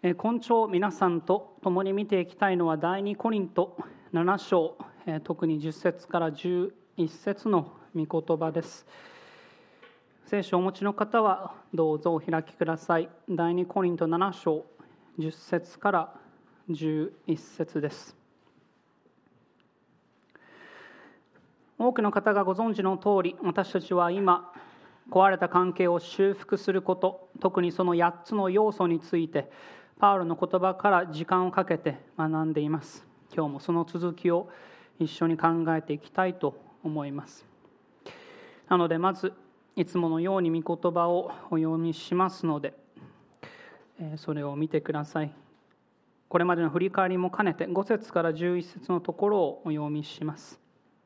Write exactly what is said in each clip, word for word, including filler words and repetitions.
今朝皆さんと共に見ていきたいのは第二コリントなな章、特にじゅっ節からじゅういち節の御言葉です。聖書をお持ちの方はどうぞお開きください。第二コリントなな章じゅっ節からじゅういち節です。多くの方がご存知の通り、私たちは今壊れた関係を修復すること、特にそのやっつの要素についてパウロの言葉から時間をかけて学んでいます。今日もその続きを一緒に考えていきたいと思います。なのでまずいつものように御言葉をお読みしますので、それを見てください。これまでの振り返りも兼ねてご節からじゅういち節のところをお読みします。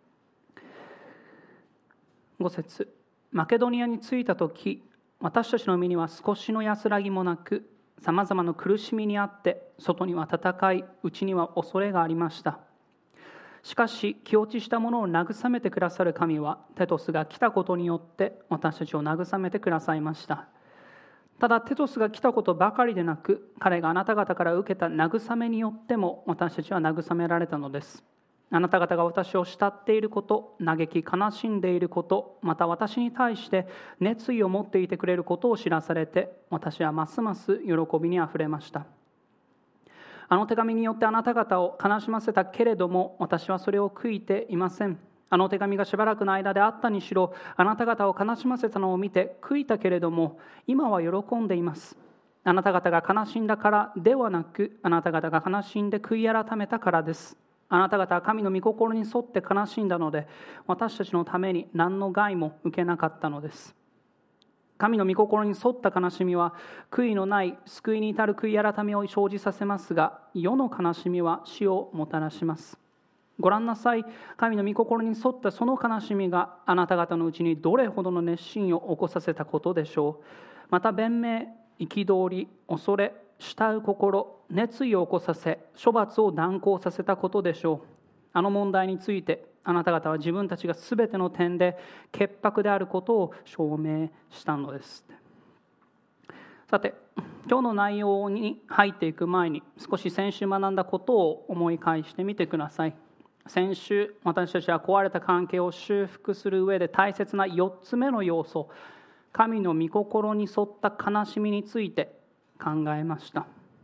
ご節、マケドニアに着いたとき、私たちの身には少しの安らぎもなく、さまざまな苦しみにあって、外には戦い、内には恐れがありました。しかし、気落ちしたものを慰めてくださる神は、テトスが来たことによって私たちを慰めてくださいました。ただ、テトスが来たことばかりでなく、彼があなた方から受けた慰めによっても私たちは慰められたのです。あなた方が私を慕っていること、嘆き悲しんでいること、また私に対して熱意を持っていてくれることを知らされて、私はますます喜びにあふれました。あの手紙によってあなた方を悲しませたけれども、私はそれを悔いていません。あの手紙がしばらくの間であったにしろ、あなた方を悲しませたのを見て悔いたけれども、今は喜んでいます。あなた方が悲しんだからではなく、あなた方が悲しんで悔い改めたからです。あなた方は神の御心に沿って悲しんだので、私たちのために何の害も受けなかったのです。神の御心に沿った悲しみは、悔いのない救いに至る悔い改めを生じさせますが、世の悲しみは死をもたらします。ご覧なさい。神の御心に沿ったその悲しみが、あなた方のうちにどれほどの熱心を起こさせたことでしょう。また弁明、憤り、恐れ、慕う心、熱意を起こさせ、処罰を断行させたことでしょう。あの問題について、あなた方は自分たちがすべての点で潔白であることを証明したのです。さて、今日の内容に入っていく前に、少し先週学んだことを思い返してみてください。先週、私たちは壊れた関係を修復する上で大切なよっつめの要素、神の御心に沿った悲しみについて考えました。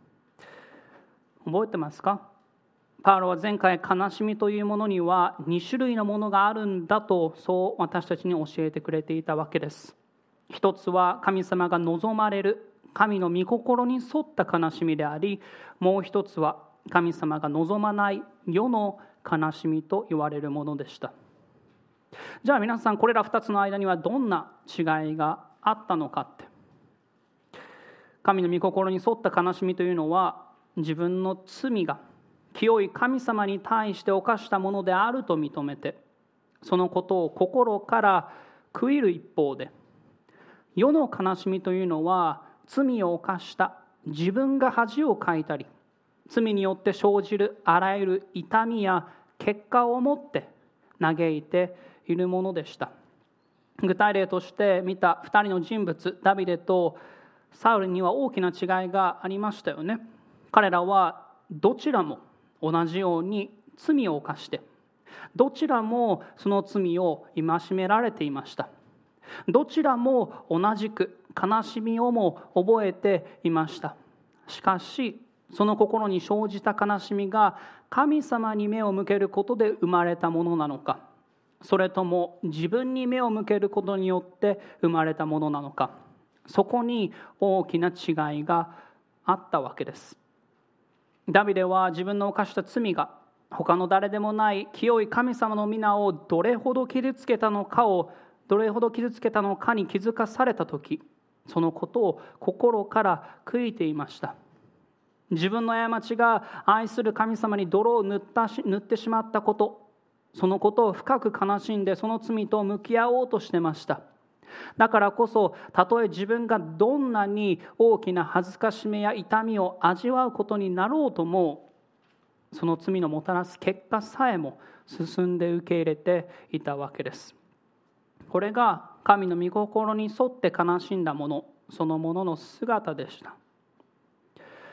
覚えてますか？パウロは前回、悲しみというものにはに種類のものがあるんだと、そう私たちに教えてくれていたわけです。一つは神様が望まれる神の御心に沿った悲しみであり、もう一つは神様が望まない世の悲しみと言われるものでした。じゃあ皆さん、これら二つの間にはどんな違いがあったのかって。神の御心に沿った悲しみというのは、自分の罪が清い神様に対して犯したものであると認めて、そのことを心から悔いる一方で、世の悲しみというのは、罪を犯した自分が恥をかいたり、罪によって生じるあらゆる痛みや結果をもって嘆いているものでした。具体例として見たふたりの人物、ダビデとサウルには大きな違いがありましたよね。彼らはどちらも同じように罪を犯して、どちらもその罪を戒められていました。どちらも同じく悲しみをも覚えていました。しかし、その心に生じた悲しみが神様に目を向けることで生まれたものなのか、それとも自分に目を向けることによって生まれたものなのか、そこに大きな違いがあったわけです。ダビデは自分の犯した罪が他の誰でもない清い神様の皆をどれほど傷つけたのかをどれほど傷つけたのかに気づかされたとき、そのことを心から悔いていました。自分の過ちが愛する神様に泥を塗ったし塗ってしまったこと、そのことを深く悲しんでその罪と向き合おうとしてました。だからこそ、たとえ自分がどんなに大きな恥ずかしめや痛みを味わうことになろうとも、その罪のもたらす結果さえも進んで受け入れていたわけです。これが神の御心に沿って悲しんだものそのものの姿でした。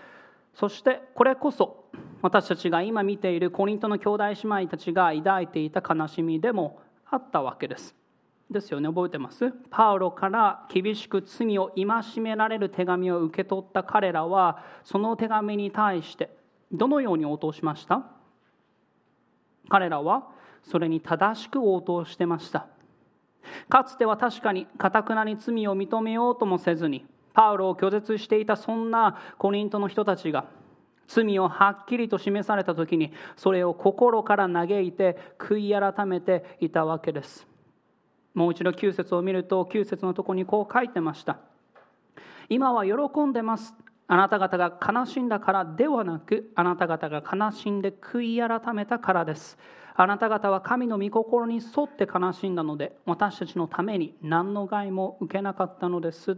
そしてこれこそ私たちが今見ているコリントの兄弟姉妹たちが抱いていた悲しみでもあったわけです。ですよね、覚えてます？パウロから厳しく罪を戒められる手紙を受け取った彼らは、その手紙に対してどのように応答しました？彼らはそれに正しく応答してました。かつては確かに頑なに罪を認めようともせずにパウロを拒絶していたそんなコリントの人たちが、罪をはっきりと示された時にそれを心から嘆いて悔い改めていたわけです。もう一度きゅう節を見ると、きゅう節のところにこう書いてました。今は喜んでます。あなた方が悲しんだからではなく、あなた方が悲しんで悔い改めたからです。あなた方は神の御心に沿って悲しんだので、私たちのために何の害も受けなかったのですって。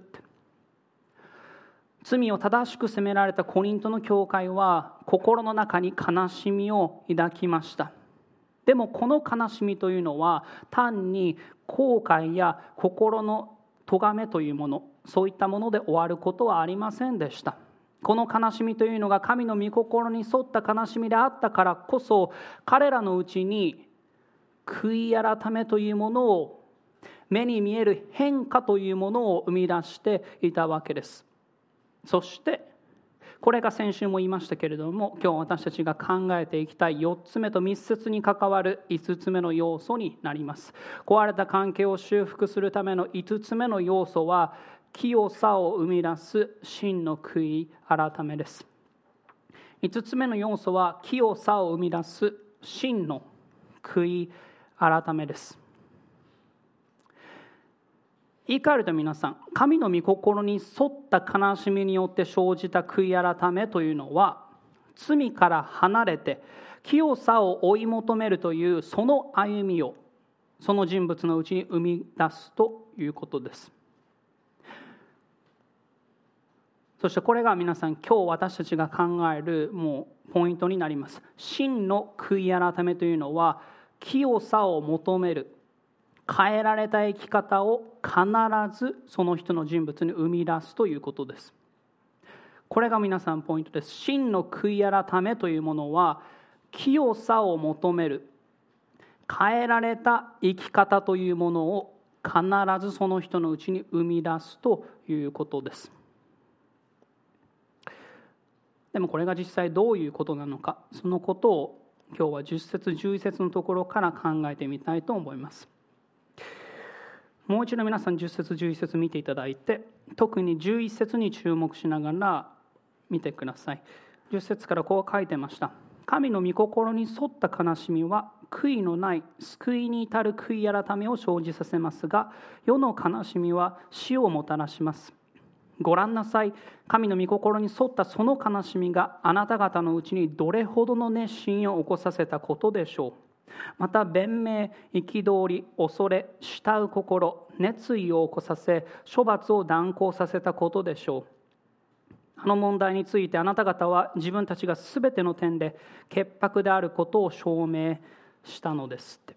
罪を正しく責められたコリントの教会は心の中に悲しみを抱きました。でもこの悲しみというのは単に後悔や心の咎めというもの、そういったもので終わることはありませんでした。この悲しみというのが神の御心に沿った悲しみであったからこそ、彼らのうちに悔い改めというものを、目に見える変化というものを生み出していたわけです。そしてこれが先週も言いましたけれども、今日私たちが考えていきたいよっつめと密接に関わるいつつめの要素になります。壊れた関係を修復するためのいつつめの要素は、清さを生み出す真の悔い改めです。いつつめの要素は、清さを生み出す真の悔い改めです。言い換えると皆さん、神の御心に沿った悲しみによって生じた悔い改めというのは、罪から離れて清さを追い求めるというその歩みをその人物のうちに生み出すということです。そしてこれが皆さん、今日私たちが考えるもうポイントになります。真の悔い改めというのは、清さを求める、変えられた生き方を必ずその人の人物に生み出すということです。これが皆さんポイントです。真の悔い改めというものは、清さを求める、変えられた生き方というものを必ずその人のうちに生み出すということです。でもこれが実際どういうことなのか、そのことを今日はじゅっ節じゅういち節のところから考えてみたいと思います。もう一度皆さんじゅっ節じゅういち節見ていただいて、特にじゅういち節に注目しながら見てください。じゅっ節からこう書いてました。神の御心に沿った悲しみは悔いのない救いに至る悔い改めを生じさせますが、世の悲しみは死をもたらします。ご覧なさい。神の御心に沿ったその悲しみがあなた方のうちにどれほどの熱心を起こさせたことでしょう。また弁明、憤り、恐れ、慕う心、熱意を起こさせ、処罰を断行させたことでしょう。あの問題についてあなた方は自分たちがすべての点で潔白であることを証明したのですって。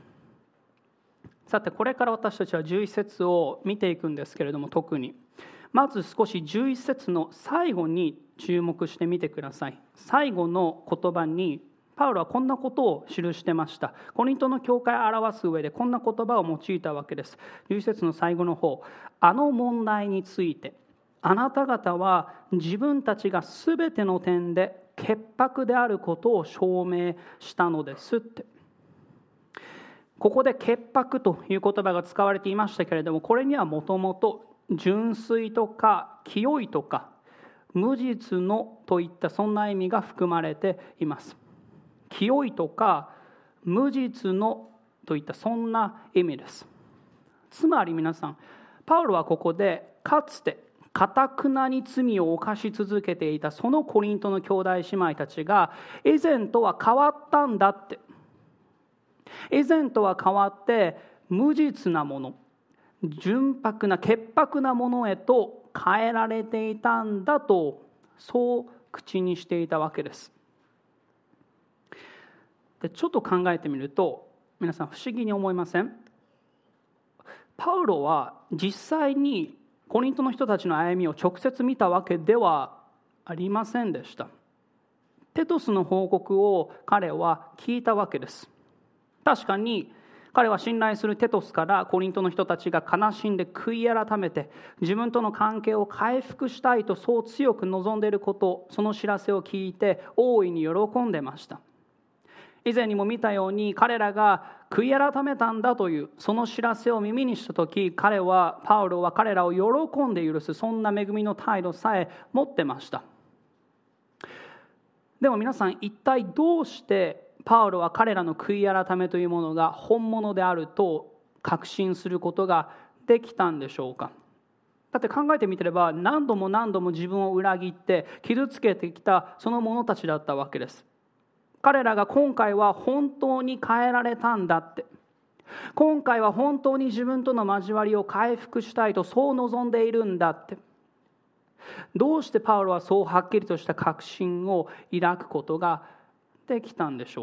さて、これから私たちはじゅういち節を見ていくんですけれども、特にまず少しじゅういち節の最後に注目してみてください。最後の言葉にパウロはこんなことを記してました。コリントの教会を表す上でこんな言葉を用いたわけです。じゅういち節の最後の方、あの問題についてあなた方は自分たちがすべての点で潔白であることを証明したのですって。ここで潔白という言葉が使われていましたけれども、これにはもともと純粋とか清いとか無実のといったそんな意味が含まれています。清いとか無実のといったそんな意味です。つまり皆さん、パウロはここでかつて頑なに罪を犯し続けていたそのコリントの兄弟姉妹たちが以前とは変わったんだって、以前とは変わって無実なもの、純白な潔白なものへと変えられていたんだと、そう口にしていたわけです。でちょっと考えてみると、皆さん不思議に思いません？パウロは実際にコリントの人たちの歩みを直接見たわけではありませんでした。テトスの報告を彼は聞いたわけです。確かに彼は信頼するテトスからコリントの人たちが悲しんで悔い改めて自分との関係を回復したいとそう強く望んでいること、その知らせを聞いて大いに喜んでました。以前にも見たように彼らが悔い改めたんだというその知らせを耳にしたとき、彼はパウロは彼らを喜んで許す、そんな恵みの態度さえ持ってました。でも皆さん、一体どうしてパウロは彼らの悔い改めというものが本物であると確信することができたんでしょうか。だって考えてみてれば、何度も何度も自分を裏切って傷つけてきたその者たちだったわけです。彼らが今回は本当に変えられたんだって、今回は本当に自分との交わりを回復したいとそう望んでいるんだって、どうしてパウロはそうはっきりとした確信を抱くことができたんでしょう。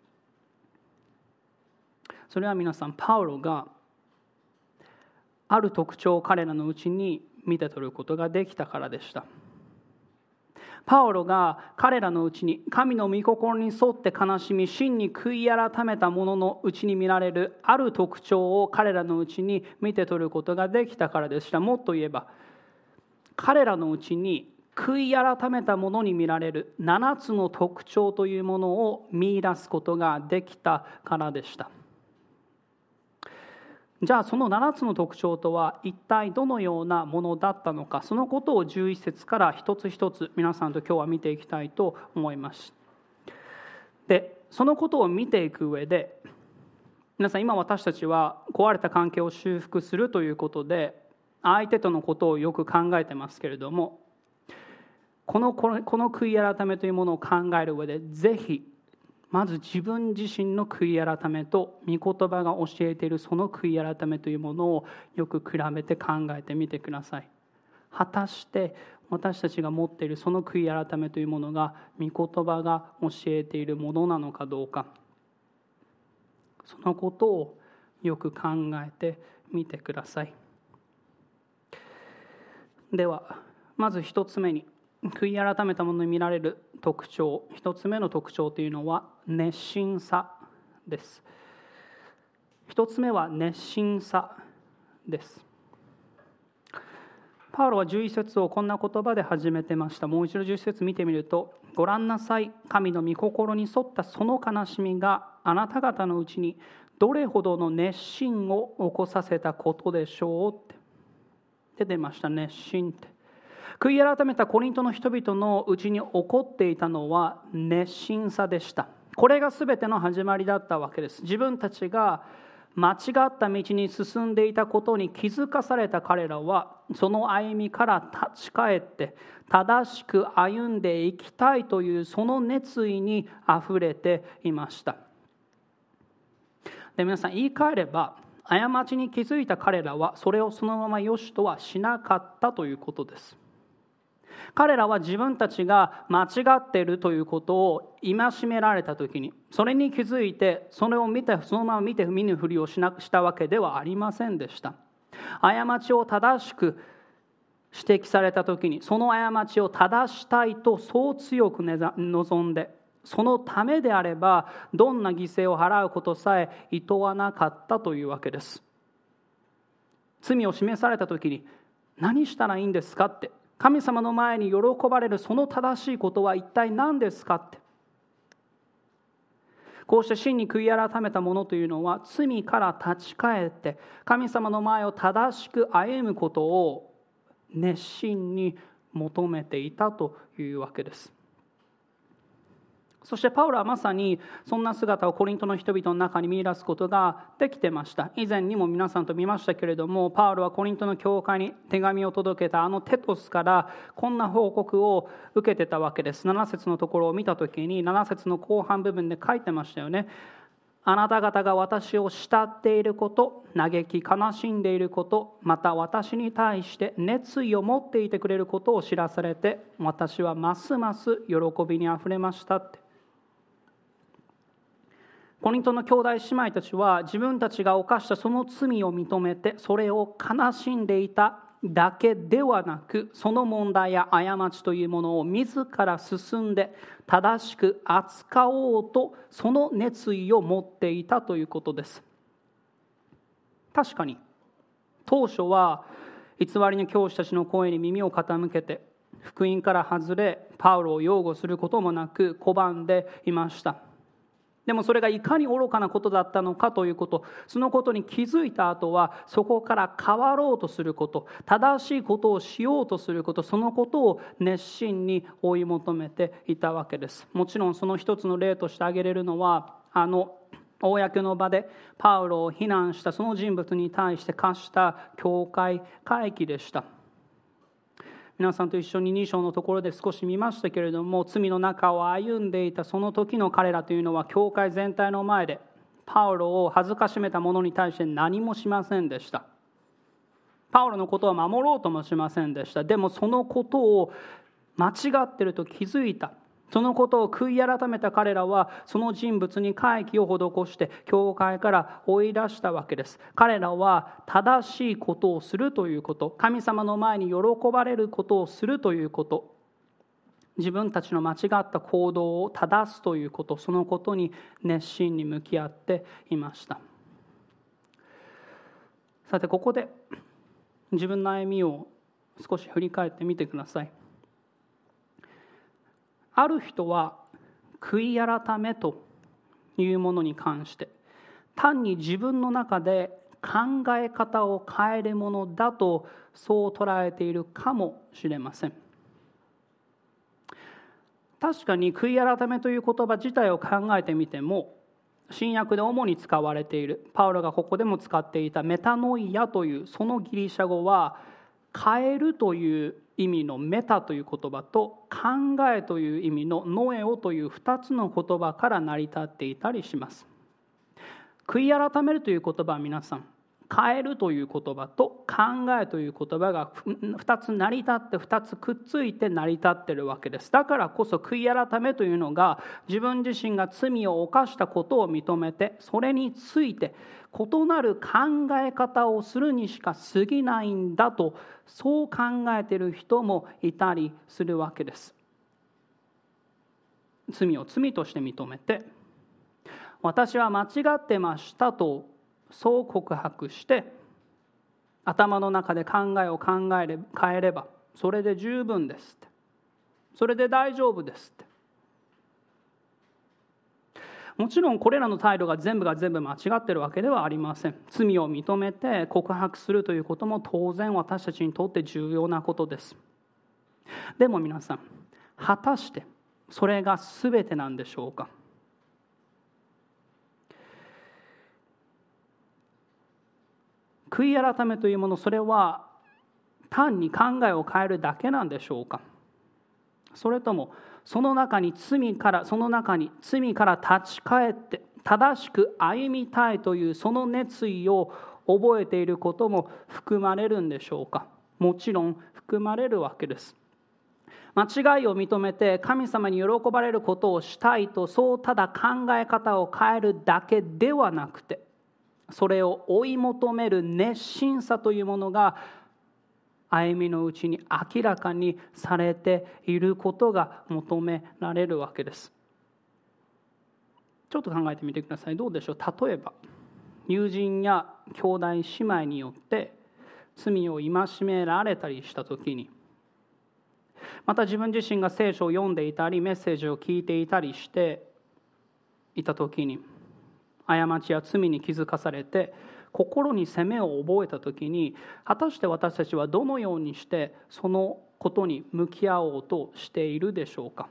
それは皆さん、パウロがある特徴を彼らのうちに見て取ることができたからでした。パウロが彼らのうちに神の御心に沿って悲しみ真に悔い改めた者のうちに見られるある特徴を彼らのうちに見て取ることができたからでした。もっと言えば、彼らのうちに悔い改めた者に見られるななつの特徴というものを見出すことができたからでした。じゃあそのななつの特徴とは一体どのようなものだったのか、そのことをじゅういっ節から一つ一つ皆さんと今日は見ていきたいと思います。で、そのことを見ていく上で、皆さん、今私たちは壊れた関係を修復するということで相手とのことをよく考えてますけれども、この、この、この悔い改めというものを考える上で、ぜひまず自分自身の悔い改めと御言葉が教えているその悔い改めというものをよく比べて考えてみてください。果たして私たちが持っているその悔い改めというものが御言葉が教えているものなのかどうか、そのことをよく考えてみてください。ではまず一つ目に、悔い改めたものに見られる特徴、一つ目の特徴というのは熱心さです。一つ目は熱心さです。パウロはじゅういち節をこんな言葉で始めてました。もう一度じゅういち節見てみると、ご覧なさい、神の御心に沿ったその悲しみがあなた方のうちにどれほどの熱心を起こさせたことでしょうって出てました。熱心って、悔い改めたコリントの人々のうちに起こっていたのは熱心さでした。これが全ての始まりだったわけです。自分たちが間違った道に進んでいたことに気づかされた彼らは、その歩みから立ち返って正しく歩んでいきたいというその熱意にあふれていました。で、皆さん、言い換えれば、過ちに気づいた彼らはそれをそのまま良しとはしなかったということです。彼らは自分たちが間違っているということを戒められたときに、それに気づいてそれを見てそのまま見て見ぬふりをしなしたわけではありませんでした。過ちを正しく指摘されたときに、その過ちを正したいとそう強く望んで、そのためであればどんな犠牲を払うことさえ厭わなかったというわけです。罪を示されたときに、何したらいいんですかって、神様の前に喜ばれるその正しいことは一体何ですかって、こうして真に悔い改めた者というのは罪から立ち返って神様の前を正しく歩むことを熱心に求めていたというわけです。そしてパウロはまさにそんな姿をコリントの人々の中に見出すことができてました。以前にも皆さんと見ましたけれども、パウロはコリントの教会に手紙を届けたあのテトスからこんな報告を受けてたわけです。なな節のところを見たときに、なな節の後半部分で書いてましたよね。あなた方が私を慕っていること、嘆き悲しんでいること、また私に対して熱意を持っていてくれることを知らされて、私はますます喜びにあふれましたって。コリントの兄弟姉妹たちは自分たちが犯したその罪を認めてそれを悲しんでいただけではなく、その問題や過ちというものを自ら進んで正しく扱おうと、その熱意を持っていたということです。確かに当初は偽りの教師たちの声に耳を傾けて、福音から外れパウロを擁護することもなく拒んでいました。でもそれがいかに愚かなことだったのかということ、そのことに気づいた後は、そこから変わろうとすること、正しいことをしようとすること、そのことを熱心に追い求めていたわけです。もちろんその一つの例として挙げれるのは、あの公の場でパウロを非難したその人物に対して課した教会会議でした。皆さんと一緒にに章のところで少し見ましたけれども、罪の中を歩んでいたその時の彼らというのは、教会全体の前でパウロを恥ずかしめた者に対して何もしませんでした。パウロのことを守ろうともしませんでした。でもそのことを間違っていると気づいた、そのことを悔い改めた彼らは、その人物に回帰を施して教会から追い出したわけです。彼らは正しいことをするということ、神様の前に喜ばれることをするということ、自分たちの間違った行動を正すということ、そのことに熱心に向き合っていました。さて、ここで自分の歩みを少し振り返ってみてください。ある人は悔い改めというものに関して、単に自分の中で考え方を変えるものだとそう捉えているかもしれません。確かに悔い改めという言葉自体を考えてみても、新約で主に使われている、パウロがここでも使っていたメタノイアというそのギリシャ語は、変えるという意味のメタという言葉と、考えという意味のノエオというふたつの言葉から成り立っていたりします。悔い改めるという言葉は皆さん、変えるという言葉と考えという言葉がふたつ成り立ってふたつくっついて成り立っているわけです。だからこそ悔い改めというのが、自分自身が罪を犯したことを認めて、それについて異なる考え方をするにしか過ぎないんだと、そう考えている人もいたりするわけです。罪を罪として認めて、私は間違ってましたとそう告白して、頭の中で考えを考えれ変えればそれで十分ですって、それで大丈夫ですって。もちろんこれらの態度が全部が全部間違っているわけではありません。罪を認めて告白するということも当然私たちにとって重要なことです。でも皆さん、果たしてそれが全てなんでしょうか。悔い改めというもの、それは単に考えを変えるだけなんでしょうか。それともその中に罪からその中に罪から立ち返って正しく歩みたいというその熱意を覚えていることも含まれるんでしょうか。もちろん含まれるわけです。間違いを認めて神様に喜ばれることをしたいと、そうただ考え方を変えるだけではなくて、それを追い求める熱心さというものが歩みのうちに明らかにされていることが求められるわけです。ちょっと考えてみてください。どうでしょう。例えば友人や兄弟姉妹によって罪を戒められたりしたときに、また自分自身が聖書を読んでいたりメッセージを聞いていたりしていたときに、過ちや罪に気づかされて心に責めを覚えたときに、果たして私たちはどのようにしてそのことに向き合おうとしているでしょうか。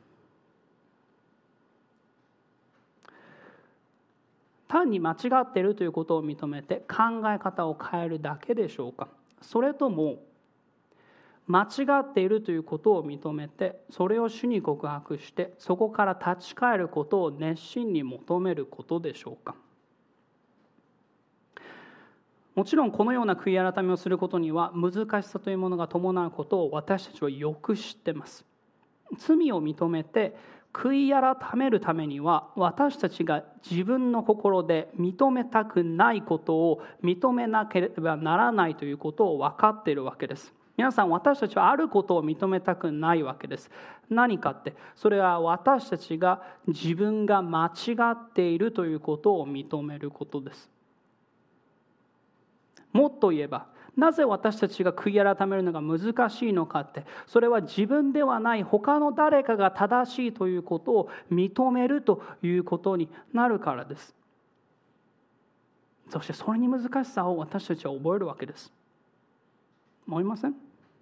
単に間違っているということを認めて考え方を変えるだけでしょうか。それとも間違っているということを認めてそれを主に告白してそこから立ち返ることを熱心に求めることでしょうか。もちろんこのような悔い改めをすることには難しさというものが伴うことを私たちはよく知っています。罪を認めて悔い改めるためには、私たちが自分の心で認めたくないことを認めなければならないということを分かっているわけです。皆さん、私たちはあることを認めたくないわけです。何かって、それは私たちが自分が間違っているということを認めることです。もっと言えば、なぜ私たちが悔い改めるのが難しいのかって、それは自分ではない他の誰かが正しいということを認めるということになるからです。そしてそれに難しさを私たちは覚えるわけです。思いません？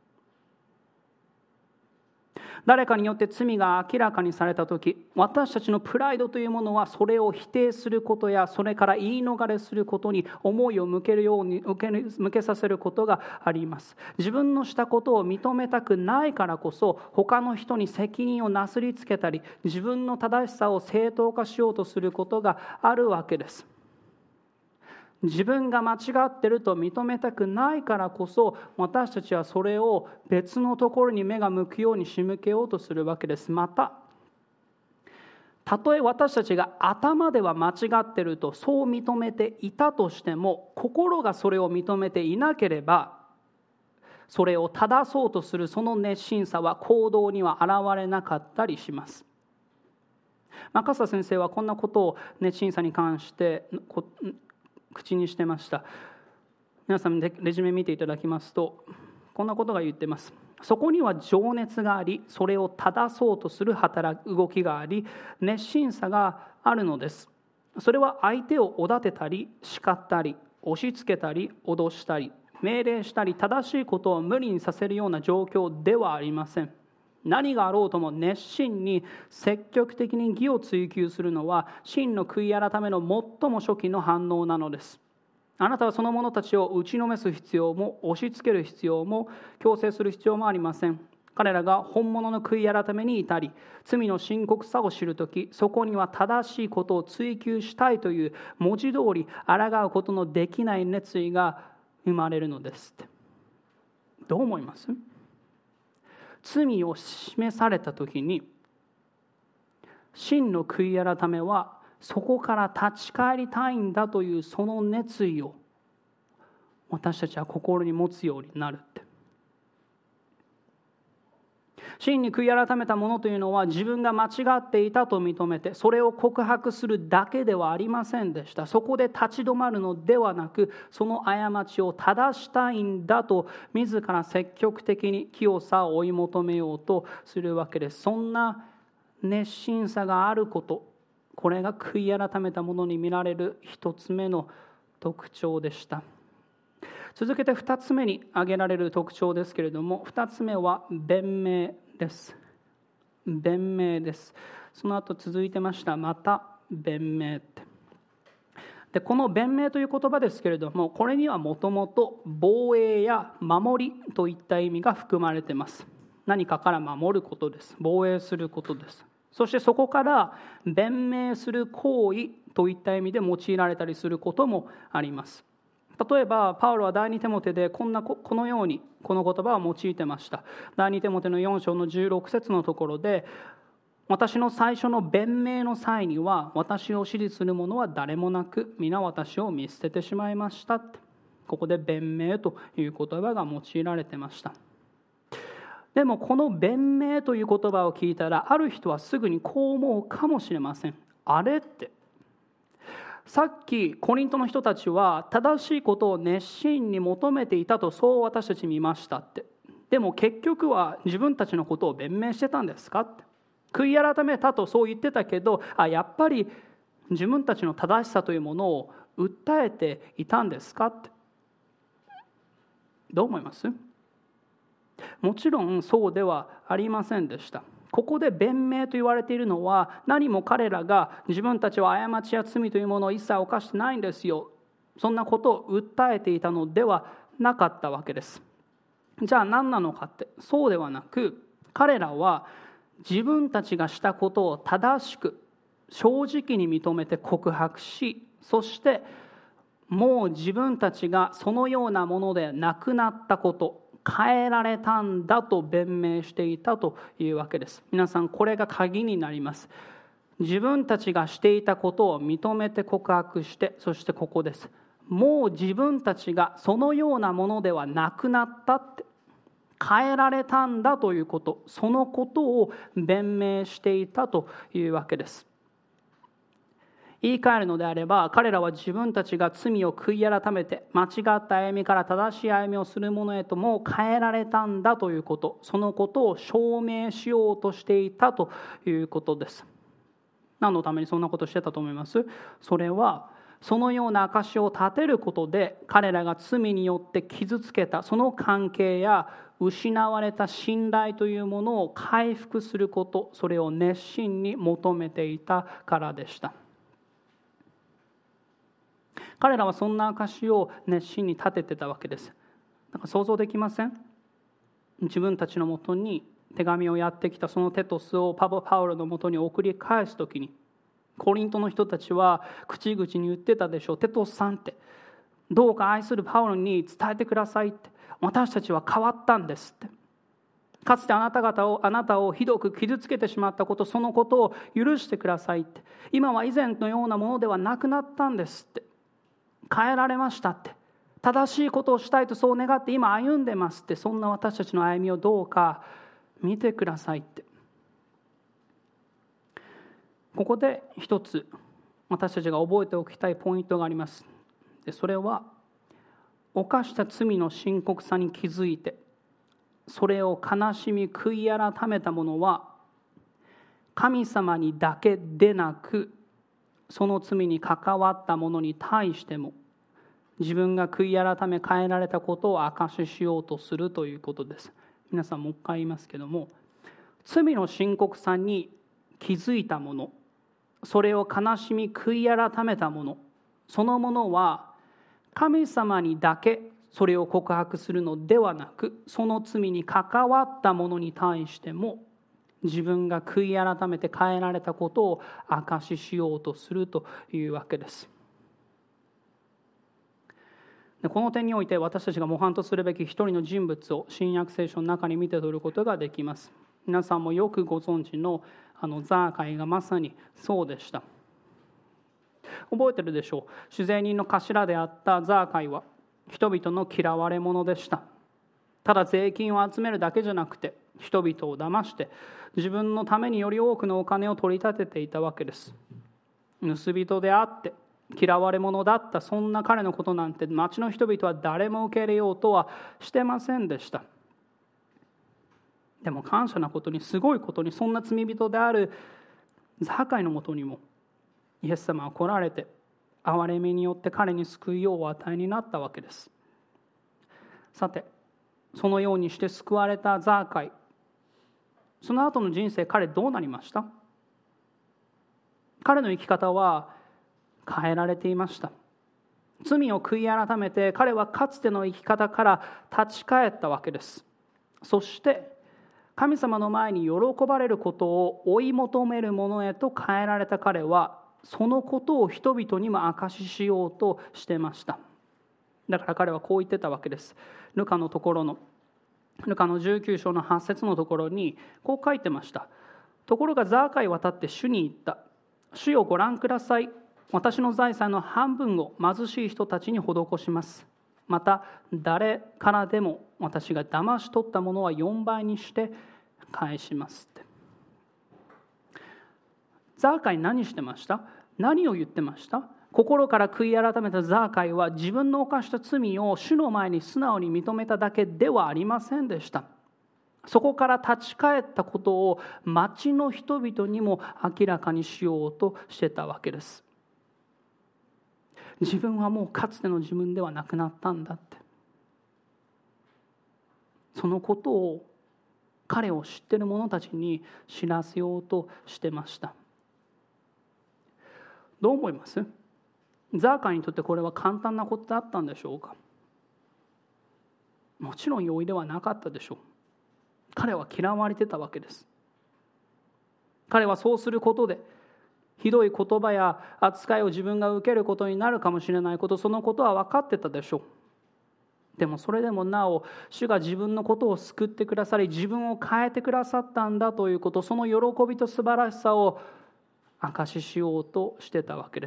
誰かによって罪が明らかにされたとき、私たちのプライドというものはそれを否定することや、それから言い逃れすることに思いを向けるように向け、向けさせることがあります。自分のしたことを認めたくないからこそ、他の人に責任をなすりつけたり、自分の正しさを正当化しようとすることがあるわけです。自分が間違っていると認めたくないからこそ、私たちはそれを別のところに目が向くように仕向けようとするわけです。また、たとえ私たちが頭では間違っているとそう認めていたとしても、心がそれを認めていなければ、それを正そうとするその熱心さは行動には現れなかったりします。赤澤先生はこんなことを熱心さに関して口にしてました。皆さんレジュメ見ていただきますと、こんなことが言っています。そこには情熱があり、それを正そうとする働く動きがあり、熱心さがあるのです。それは相手をおだてたり叱ったり押し付けたり脅したり命令したり正しいことを無理にさせるような状況ではありません。何があろうとも熱心に積極的に義を追求するのは真の悔い改めの最も初期の反応なのです。あなたはその者たちを打ちのめす必要も押し付ける必要も強制する必要もありません。彼らが本物の悔い改めに至り、罪の深刻さを知るとき、そこには正しいことを追求したいという文字通り抗うことのできない熱意が生まれるのですって。どう思います？罪を示されたときに、真の悔い改めはそこから立ち返りたいんだというその熱意を私たちは心に持つようになるって。真に悔い改めたものというのは自分が間違っていたと認めてそれを告白するだけではありませんでした。そこで立ち止まるのではなく、その過ちを正したいんだと自ら積極的に清さを追い求めようとするわけです。そんな熱心さがあること、これが悔い改めたものに見られる一つ目の特徴でした。続けて二つ目に挙げられる特徴ですけれども、二つ目は弁明です。弁明です。その後続いてました。また弁明って。で、この弁明という言葉ですけれども、これにはもともと防衛や守りといった意味が含まれています。何かから守ることです。防衛することです。そしてそこから弁明する行為といった意味で用いられたりすることもあります。例えばパウロは第二テモテでこんなこのようにこの言葉を用いてました。第二テモテのよん章のじゅうろく節のところで、私の最初の弁明の際には私を支持する者は誰もなく、皆私を見捨ててしまいましたって。ここで弁明という言葉が用いられてました。でもこの弁明という言葉を聞いたら、ある人はすぐにこう思うかもしれません。あれって、さっきコリントの人たちは正しいことを熱心に求めていたと、そう私たち見ましたって。でも結局は自分たちのことを弁明してたんですかって。悔い改めたとそう言ってたけど、あやっぱり自分たちの正しさというものを訴えていたんですかって。どう思います？もちろんそうではありませんでした。ここで弁明と言われているのは、何も彼らが自分たちは過ちや罪というものを一切犯してないんですよ、そんなことを訴えていたのではなかったわけです。じゃあ何なのかって、そうではなく、彼らは自分たちがしたことを正しく正直に認めて告白し、そしてもう自分たちがそのようなものでなくなったこと、 変えられたんだと弁明していたというわけです。皆さん、これが鍵になります。自分たちがしていたことを認めて告白して、そしてここです。もう自分たちがそのようなものではなくなったって、変えられたんだということ、そのことを弁明していたというわけです。言い換えるのであれば、彼らは自分たちが罪を悔い改めて、間違った歩みから正しい歩みをするものへともう変えられたんだということ、そのことを証明しようとしていたということです。何のためにそんなことをしてたと思います？それはそのような証を立てることで、彼らが罪によって傷つけたその関係や失われた信頼というものを回復すること、それを熱心に求めていたからでした。彼らはそんな証を熱心に立ててたわけです。なんか想像できません？自分たちのもとに手紙をやってきたそのテトスをパブ・パウロのもとに送り返すときに、コリントの人たちは口々に言ってたでしょう。テトスさんって、どうか愛するパウロに伝えてくださいって、私たちは変わったんですって。かつてあなた方をあなたをひどく傷つけてしまったこと、そのことを許してくださいって。今は以前のようなものではなくなったんですって。変えられましたって。正しいことをしたいとそう願って今歩んでますって。そんな私たちの歩みをどうか見てくださいって。ここで一つ私たちが覚えておきたいポイントがあります。でそれは、犯した罪の深刻さに気づいてそれを悲しみ悔い改めた者は、神様にだけでなくその罪に関わった者に対しても自分が悔い改め変えられたことを証ししようとするということです。皆さん、もう一回言いますけども、罪の深刻さに気づいた者、それを悲しみ悔い改めた者、その者は神様にだけそれを告白するのではなく、その罪に関わった者に対しても自分が悔い改めて変えられたことを証ししようとするというわけです。でこの点において私たちが模範とするべき一人の人物を新約聖書の中に見て取ることができます。皆さんもよくご存知のあのザーカイがまさにそうでした。覚えてるでしょう。主税人の頭であったザーカイは人々の嫌われ者でした。ただ税金を集めるだけじゃなくて、人々を騙して自分のためにより多くのお金を取り立てていたわけです。盗人であって嫌われ者だったそんな彼のことなんて、町の人々は誰も受け入れようとはしてませんでした。でも感謝なことに、すごいことに、そんな罪人であるザーカイのもとにもイエス様は来られて、憐れみによって彼に救いをお与えになったわけです。さて、そのようにして救われたザーカイ、その後の人生、彼どうなりました？彼の生き方は変えられていました。罪を悔い改めて、彼はかつての生き方から立ち返ったわけです。そして神様の前に喜ばれることを追い求めるものへと変えられた彼は、そのことを人々にも証ししようとしてました。だから彼はこう言ってたわけです。ルカのところのルカのじゅうきゅう章のはち節のところにこう書いてました。ところがザーカイは立って主に言った。主よ、ご覧ください。私の財産の半分を貧しい人たちに施します。また誰からでも私が騙し取ったものはよんばいにして返しますって。ザーカイ何してました？何を言ってました？心から悔い改めたザーカイは自分の犯した罪を主の前に素直に認めただけではありませんでした。そこから立ち返ったことを町の人々にも明らかにしようとしてたわけです。自分はもうかつての自分ではなくなったんだって。そのことを彼を知っている者たちに知らせようとしてました。どう思います？ザーカイにとってこれは簡単なことだったんでしょうか？もちろん容易ではなかったでしょう。彼は嫌われてたわけです。彼はそうすることでひどい言葉や扱いを自分が受けることになるかもしれないこと、そのことは分かってたでしょう。 でもそれでもなお主が自分のことを救ってくださり、自分を変えてくださったんだということ、その喜びと素晴らしさを証ししようとしてたわけです。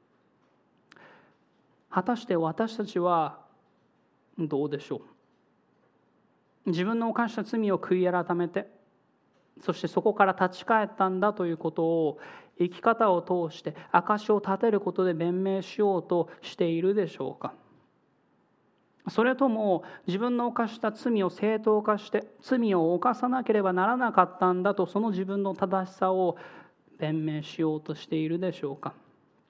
果たして私たちはどうでしょう。自分の犯した罪を悔い改めて、そしてそこから立ち返ったんだということを生き方を通して証を立てることで弁明しようとしているでしょうか。それとも自分の犯した罪を正当化して罪を犯さなければならなかったんだと、その自分の正しさを弁明しようとしているでしょうか。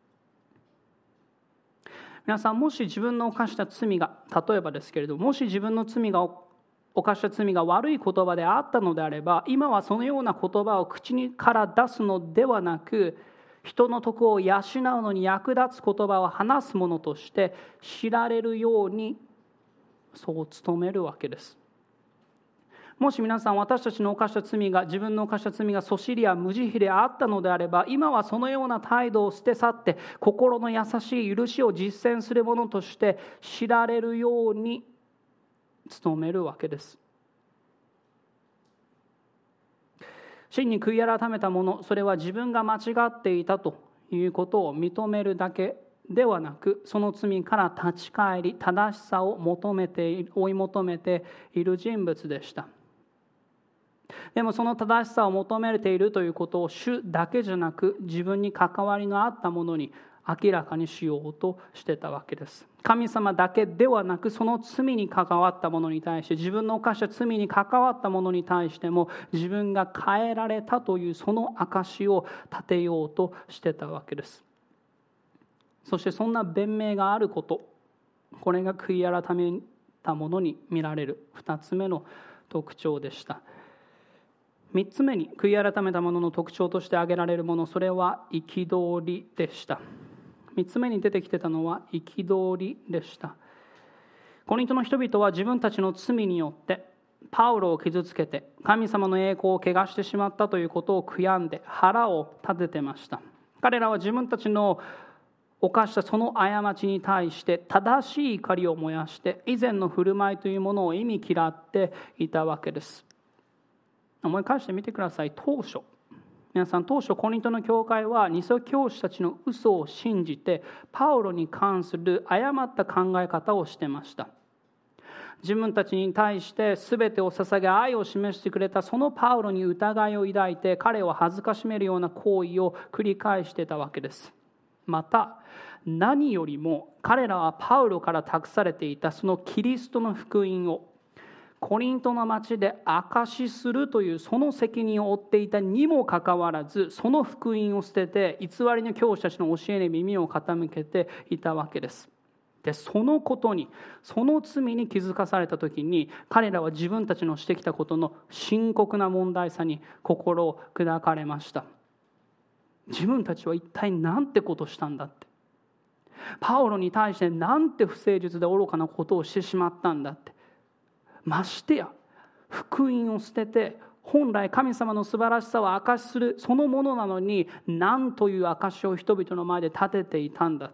皆さん、もし自分の犯した罪が、例えばですけれども、もし自分の罪が犯した罪が悪い言葉であったのであれば、今はそのような言葉を口にから出すのではなく、人の徳を養うのに役立つ言葉を話すものとして知られるようにそう努めるわけです。もし皆さん、私たちの犯した罪が、自分の犯した罪がそしりや無慈悲であったのであれば、今はそのような態度を捨て去って心の優しい許しを実践するものとして知られるように努めるわけです。真に悔い改めたもの、それは自分が間違っていたということを認めるだけではなく、その罪から立ち返り正しさを求めて追い求めている人物でした。でもその正しさを求めているということを主だけじゃなく、自分に関わりのあったものに明らかにしようとしてたわけです。神様だけではなく、その罪に関わったものに対して、自分の犯した罪に関わったものに対しても、自分が変えられたというその証を立てようとしてたわけです。そしてそんな弁明があること、これが悔い改めたものに見られる二つ目の特徴でした。三つ目に悔い改めたものの特徴として挙げられるもの、それは憤りでした。三つ目に出てきてたのは憤りでした。コリントの人々は自分たちの罪によってパウロを傷つけて神様の栄光を汚してしまったということを悔やんで腹を立ててました。彼らは自分たちの犯したその過ちに対して正しい怒りを燃やして、以前の振る舞いというものを忌み嫌っていたわけです。思い返してみてください。当初、皆さん、当初コリントの教会は偽教師たちの嘘を信じてパウロに関する誤った考え方をしてました。自分たちに対して全てを捧げ愛を示してくれたそのパウロに疑いを抱いて、彼を恥ずかしめるような行為を繰り返していたわけです。また何よりも彼らはパウロから託されていたそのキリストの福音をコリントの町で証しするというその責任を負っていたにもかかわらず、その福音を捨てて偽りの教師たちの教えに耳を傾けていたわけです。で、そのことに、その罪に気づかされた時に、彼らは自分たちのしてきたことの深刻な問題さに心を砕かれました。自分たちは一体何てことしたんだって、パウロに対してなんて不誠実で愚かなことをしてしまったんだって、ましてや福音を捨てて本来神様の素晴らしさを証しするそのものなのに、何という証を人々の前で立てていたんだって、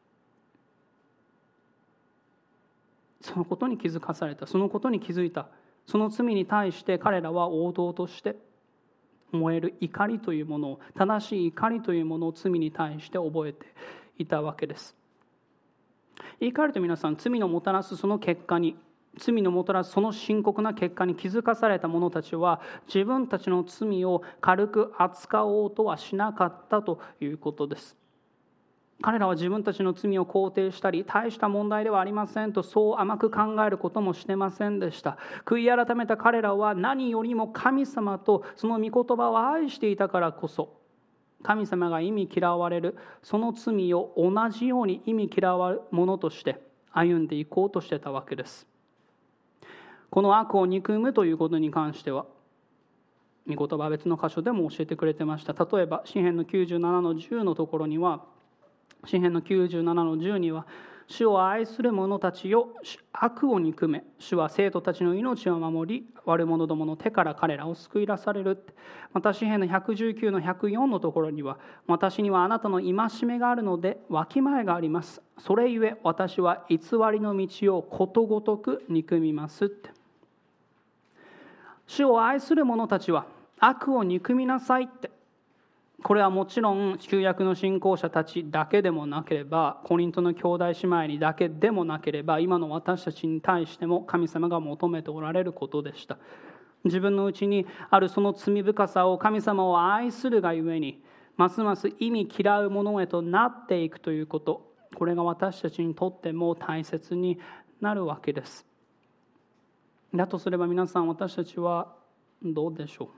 そのことに気づかされた。そのことに気づいた。その罪に対して彼らは王道として燃える怒りというものを、正しい怒りというものを罪に対して覚えていたわけです。言い換えると、皆さん、罪のもたらすその結果に、罪のもたらすその深刻な結果に気づかされた者たちは、自分たちの罪を軽く扱おうとはしなかったということです。彼らは自分たちの罪を肯定したり、大した問題ではありませんとそう甘く考えることもしてませんでした。悔い改めた彼らは何よりも神様とその御言葉を愛していたからこそ、神様が忌み嫌われるその罪を同じように忌み嫌われるものとして歩んでいこうとしてたわけです。この悪を憎むということに関しては、御言葉は別の箇所でも教えてくれてました。例えば詩編のきゅうじゅうななのじゅうのところには、詩編のきゅうじゅうななのじゅうには、 主を愛する者たちよ、悪を憎め。主は生徒たちの命を守り、悪者どもの手から彼らを救い出される。また詩編のひゃくじゅうきゅうのひゃくよんのところには、私にはあなたの戒めがあるのでわきまえがあります。それゆえ私は偽りの道をことごとく憎みますって。主を愛する者たちは悪を憎みなさいって。これはもちろん旧約の信仰者たちだけでもなければ、コリントの兄弟姉妹にだけでもなければ、今の私たちに対しても神様が求めておられることでした。自分のうちにあるその罪深さを、神様を愛するがゆえにますます意味嫌うものへとなっていくということ、これが私たちにとっても大切になるわけです。だとすれば皆さん、私たちはどうでしょう。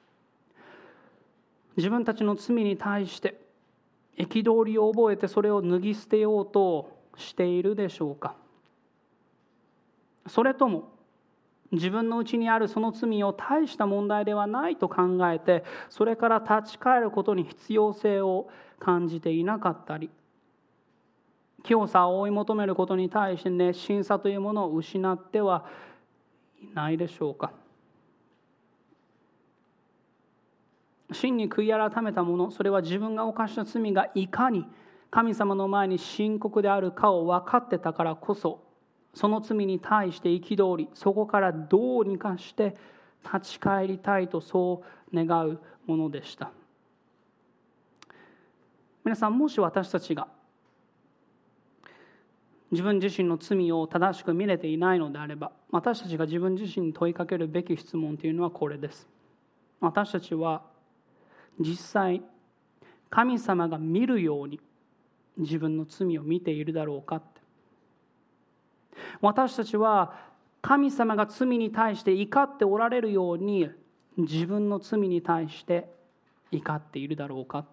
自分たちの罪に対して憤りを覚えてそれを脱ぎ捨てようとしているでしょうか。それとも自分のうちにあるその罪を大した問題ではないと考えて、それから立ち返ることに必要性を感じていなかったり、清さを追い求めることに対して熱心さというものを失ってはいないでしょうか。真に悔い改めたもの、それは自分が犯した罪がいかに神様の前に深刻であるかを分かってたからこそ、その罪に対して憤り、そこからどうにかして立ち返りたいとそう願うものでした。皆さん、もし私たちが自分自身の罪を正しく見れていないのであれば、私たちが自分自身に問いかけるべき質問というのはこれです。私たちは実際神様が見るように自分の罪を見ているだろうかって。私たちは神様が罪に対して怒っておられるように自分の罪に対して怒っているだろうかって。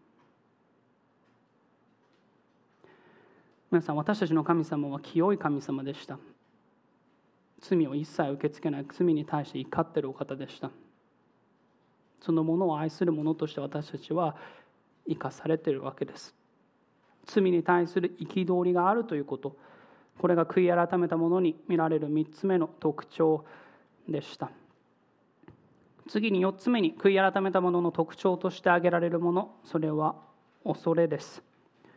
皆さん、私たちの神様は清い神様でした。罪を一切受け付けない、罪に対して怒っているお方でした。そのものを愛する者として私たちは生かされているわけです。罪に対する憤りがあるということ、これが悔い改めた者に見られる三つ目の特徴でした。次に四つ目に悔い改めた者の特徴として挙げられるもの、それは恐れです。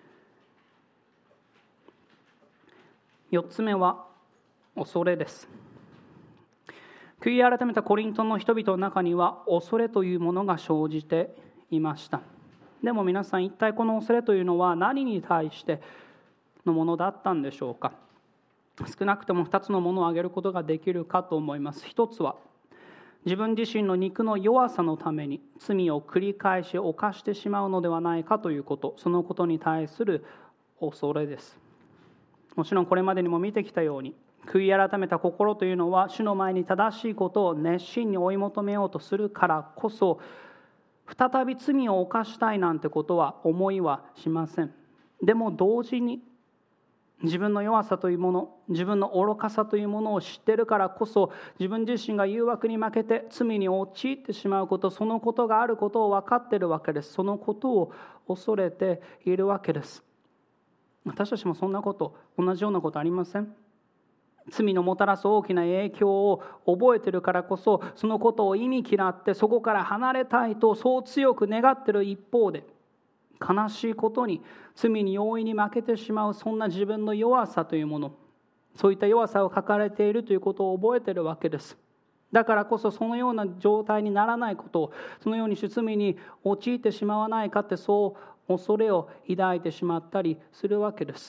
四つ目は恐れです。悔い改めたコリントの人々の中には恐れというものが生じていました。でも皆さん、一体この恐れというのは何に対してのものだったんでしょうか。少なくともふたつのものを挙げることができるかと思います。一つは自分自身の肉の弱さのために罪を繰り返し犯してしまうのではないかということ、そのことに対する恐れです。もちろんこれまでにも見てきたように、悔い改めた心というのは主の前に正しいことを熱心に追い求めようとするからこそ、再び罪を犯したいなんてことは思いはしません。でも同時に自分の弱さというもの、自分の愚かさというものを知っているからこそ、自分自身が誘惑に負けて罪に陥ってしまうこと、そのことがあることを分かっているわけです。そのことを恐れているわけです。私たちもそんなこと、同じようなことありません？罪のもたらす大きな影響を覚えているからこそ、そのことを意味嫌ってそこから離れたいとそう強く願っている一方で、悲しいことに罪に容易に負けてしまう、そんな自分の弱さというもの、そういった弱さを抱えているということを覚えているわけです。だからこそそのような状態にならないことを、そのようにして罪に陥ってしまわないかって、そう恐れを抱いてしまったりするわけです。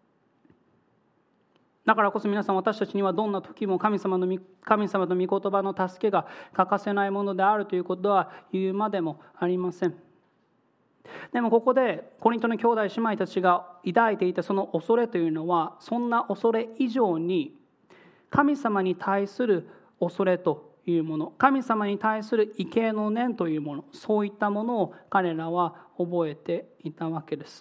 だからこそ皆さん、私たちにはどんな時も神様の御、神様の御言葉の助けが欠かせないものであるということは言うまでもありません。でもここでコリントの兄弟姉妹たちが抱いていたその恐れというのは、そんな恐れ以上に神様に対する恐れというもの、神様に対する畏敬の念というもの、そういったものを彼らは覚えていたわけです。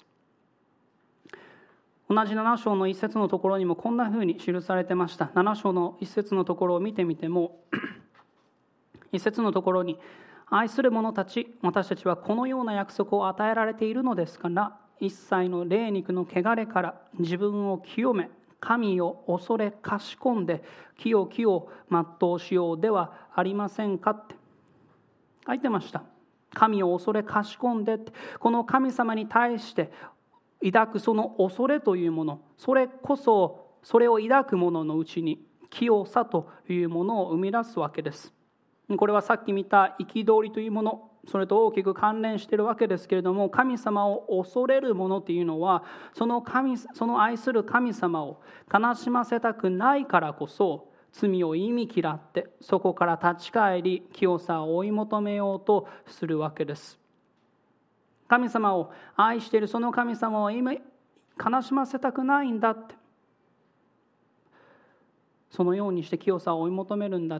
同じなな章の一節のところにもこんなふうに記されてました。なな章の一節のところを見てみても、一節のところに、愛する者たち、私たちはこのような約束を与えられているのですから、 一切の霊肉の汚れから自分を清め、神を恐れかしこんで清きを全うしようではありませんかって書いてました。神を恐れかしこんでって、この神様に対して抱くその恐れというもの、それこそそれを抱く者のうちに清さというものを生み出すわけです。これはさっき見た憤りというもの、それと大きく関連しているわけですけれども、神様を恐れる者というのはその神、その愛する神様を悲しませたくないからこそ、罪を忌み嫌ってそこから立ち返り清さを追い求めようとするわけです。神様を愛しているその神様を今悲しませたくないんだって、そのようにして清さを追い求めるんだって。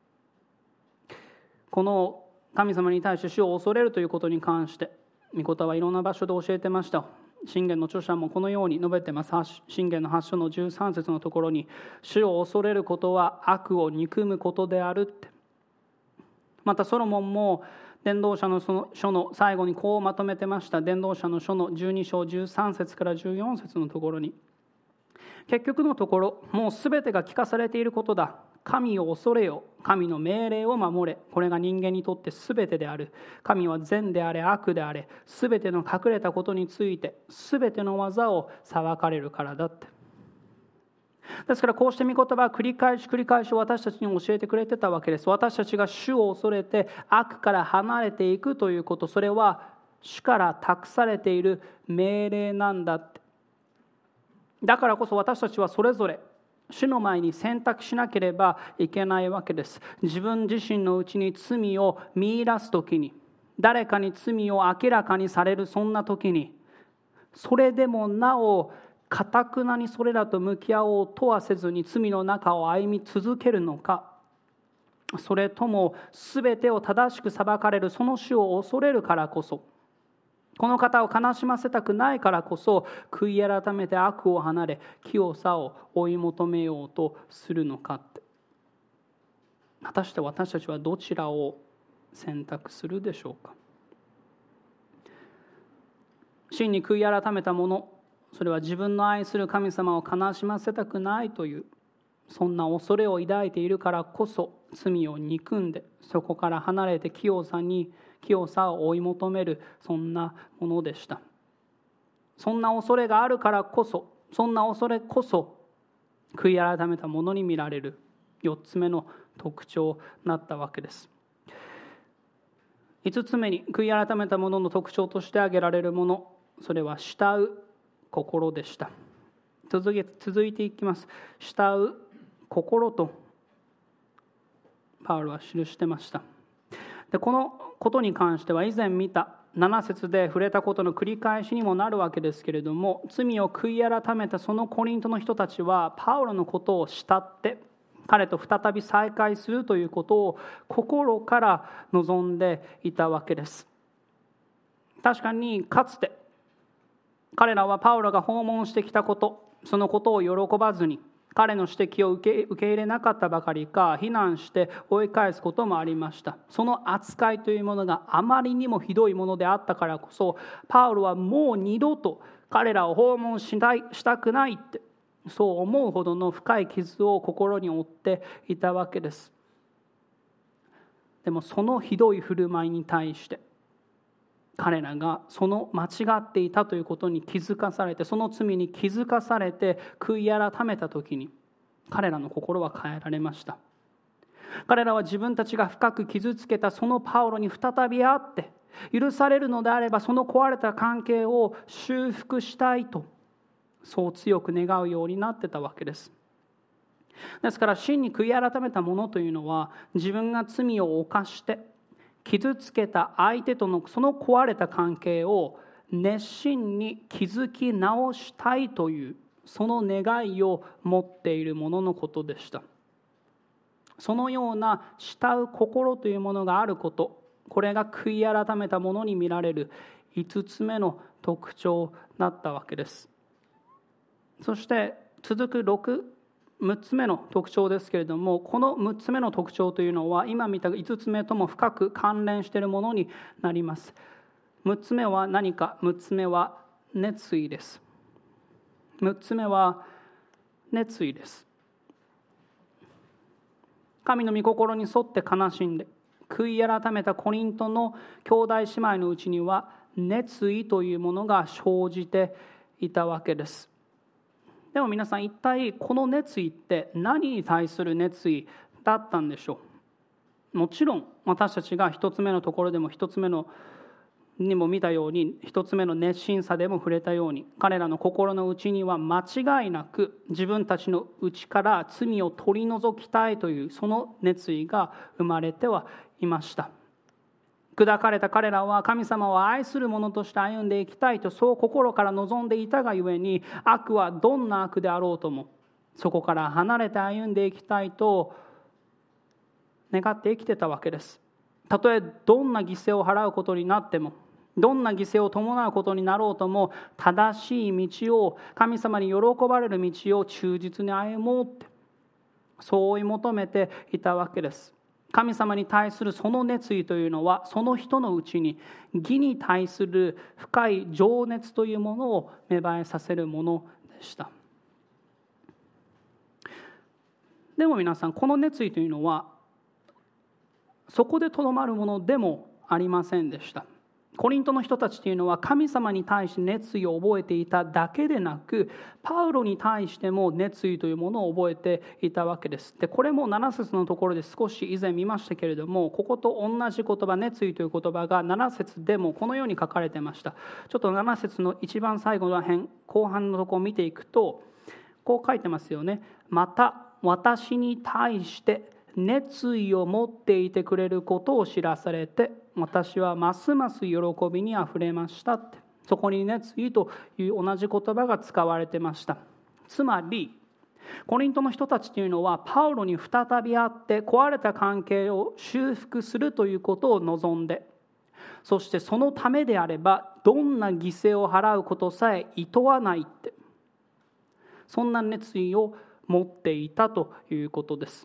この神様に対して主を恐れるということに関して御言葉はいろんな場所で教えてました。箴言の著者もこのように述べてます。箴言のはち章のじゅうさん節のところに、主を恐れることは悪を憎むことであるって。またソロモンも伝道者のその書の最後にこうまとめてました。伝道者の書のじゅうに章じゅうさん節からじゅうよん節のところに、結局のところもうすべてが聞かされていることだ。神を恐れよ、神の命令を守れ。これが人間にとってすべてである。神は善であれ悪であれ、すべての隠れたことについてすべての技を裁かれるからだって。ですからこうして御言葉は繰り返し繰り返し私たちに教えてくれてたわけです。私たちが主を恐れて悪から離れていくということ、それは主から託されている命令なんだって。だからこそ私たちはそれぞれ主の前に選択しなければいけないわけです。自分自身のうちに罪を見出すときに、誰かに罪を明らかにされるそんなときに、それでもなお堅くなにそれらと向き合おうとはせずに罪の中を歩み続けるのか、それとも全てを正しく裁かれるその主を恐れるからこそ、この方を悲しませたくないからこそ、悔い改めて悪を離れ清さを追い求めようとするのかって。果たして私たちはどちらを選択するでしょうか。真に悔い改めた者、それは自分の愛する神様を悲しませたくないというそんな恐れを抱いているからこそ、罪を憎んでそこから離れて清さに清さを追い求める、そんなものでした。そんな恐れがあるからこそ、そんな恐れこそ悔い改めたものに見られるよっつめの特徴になったわけです。いつつめに悔い改めたものの特徴として挙げられるもの、それは慕う心でした。続け続いていきます。慕う心とパウロは記してました。でこのことに関しては以前見たなな節で触れたことの繰り返しにもなるわけですけれども、罪を悔い改めたそのコリントの人たちはパウロのことを慕って彼と再び再会するということを心から望んでいたわけです。確かにかつて彼らはパウロが訪問してきたこと、そのことを喜ばずに彼の指摘を受け、受け入れなかったばかりか、非難して追い返すこともありました。その扱いというものがあまりにもひどいものであったからこそ、パウロはもう二度と彼らを訪問しない、したくないってそう思うほどの深い傷を心に負っていたわけです。でもそのひどい振る舞いに対して彼らがその間違っていたということに気づかされて、その罪に気づかされて悔い改めたときに、彼らの心は変えられました。彼らは自分たちが深く傷つけたそのパウロに再び会って、許されるのであればその壊れた関係を修復したいと、そう強く願うようになってたわけです。ですから真に悔い改めた者というのは、自分が罪を犯して傷つけた相手とのその壊れた関係を熱心に築き直したいというその願いを持っているもののことでした。そのような慕う心というものがあること、これが悔い改めたものに見られるいつつめの特徴だったわけです。そして続くろくむっつめの特徴ですけれども、このむっつめの特徴というのは今見たいつつめとも深く関連しているものになります。むっつめは何か。むっつめは熱意です。むっつめは熱意です。神の御心に沿って悲しんで悔い改めたコリントの兄弟姉妹のうちには熱意というものが生じていたわけです。でも皆さん、一体この熱意って何に対する熱意だったんでしょう。もちろん私たちが一つ目のところでも一つ目のにも見たように、一つ目の熱心さでも触れたように、彼らの心の内には間違いなく自分たちの内から罪を取り除きたいというその熱意が生まれてはいました。砕かれた彼らは神様を愛する者として歩んでいきたいとそう心から望んでいたがゆえに、悪はどんな悪であろうともそこから離れて歩んでいきたいと願って生きてたわけです。たとえどんな犠牲を払うことになっても、どんな犠牲を伴うことになろうとも、正しい道を、神様に喜ばれる道を忠実に歩もうって、そう追い求めていたわけです。神様に対するその熱意というのは、その人のうちに義に対する深い情熱というものを芽生えさせるものでした。でも皆さん、この熱意というのはそこでとどまるものでもありませんでした。コリントの人たちというのは神様に対して熱意を覚えていただけでなく、パウロに対しても熱意というものを覚えていたわけです。で、これもなな節のところで少し以前見ましたけれども、ここと同じ言葉、熱意という言葉がなな節でもこのように書かれていました。ちょっとなな節の一番最後の辺、後半のところを見ていくと、こう書いてますよね。また私に対して熱意を持っていてくれることを知らされて、私はますます喜びにあふれましたって。そこに熱意という同じ言葉が使われてました。つまりコリントの人たちというのはパウロに再び会って壊れた関係を修復するということを望んで、そしてそのためであればどんな犠牲を払うことさえ厭わないって、そんな熱意を持っていたということです。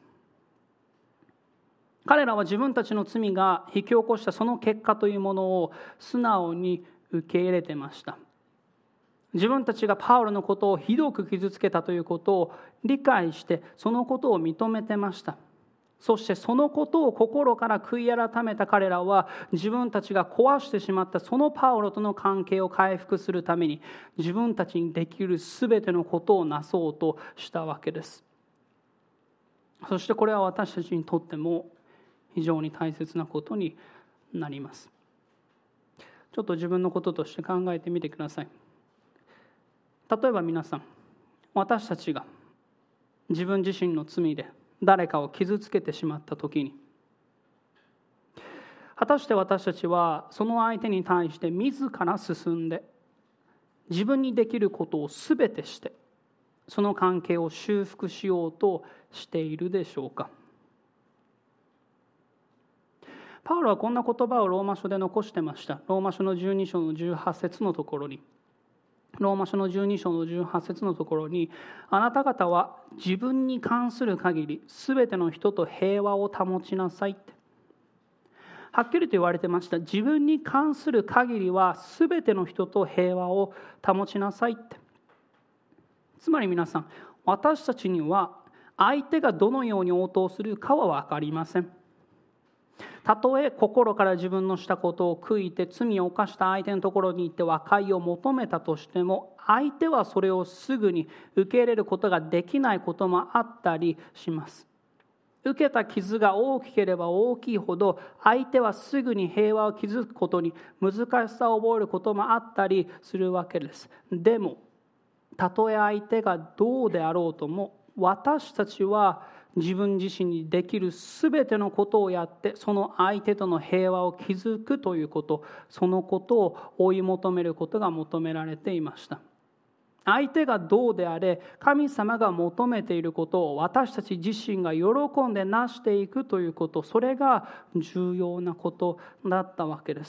彼らは自分たちの罪が引き起こしたその結果というものを素直に受け入れてました。自分たちがパウロのことをひどく傷つけたということを理解して、そのことを認めてました。そしてそのことを心から悔い改めた彼らは、自分たちが壊してしまったそのパウロとの関係を回復するために、自分たちにできるすべてのことをなそうとしたわけです。そしてこれは私たちにとっても非常に大切なことになります。ちょっと自分のこととして考えてみてください。例えば皆さん、私たちが自分自身の罪で誰かを傷つけてしまったときに、果たして私たちはその相手に対して自ら進んで、自分にできることをすべてして、その関係を修復しようとしているでしょうか。パウロはこんな言葉をローマ書で残してました。ローマ書のじゅうに章のじゅうはち節のところに、ローマ書のじゅうに章のじゅうはち節のところに、あなた方は自分に関する限りすべての人と平和を保ちなさいって、はっきりと言われてました。自分に関する限りはすべての人と平和を保ちなさいって。つまり皆さん、私たちには相手がどのように応答するかは分かりません。たとえ心から自分のしたことを悔いて罪を犯した相手のところに行って和解を求めたとしても、相手はそれをすぐに受け入れることができないこともあったりします。受けた傷が大きければ大きいほど、相手はすぐに平和を築くことに難しさを覚えることもあったりするわけです。でもたとえ相手がどうであろうとも、私たちは自分自身にできるすべてのことをやって、その相手との平和を築くということ、そのことを追い求めることが求められていました。相手がどうであれ、神様が求めていることを私たち自身が喜んでなしていくということ、それが重要なことだったわけです。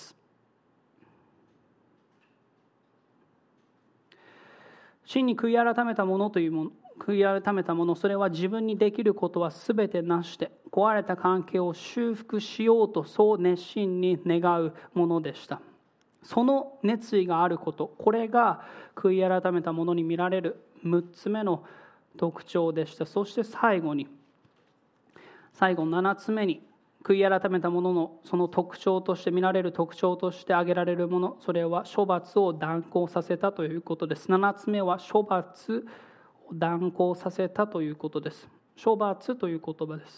真に悔い改めたものというもの、悔い改めたもの、それは自分にできることはすべてなして、壊れた関係を修復しようとそう熱心に願うものでした。 その熱意があること、これが悔い改めた者に見られるむっつめの特徴でした。そして最後に、最後ななつめに、悔い改めた者のその特徴として見られる特徴として挙げられるもの、それは処罰を断行させたということです。ななつめは処罰を断行させたということです。処罰という言葉です。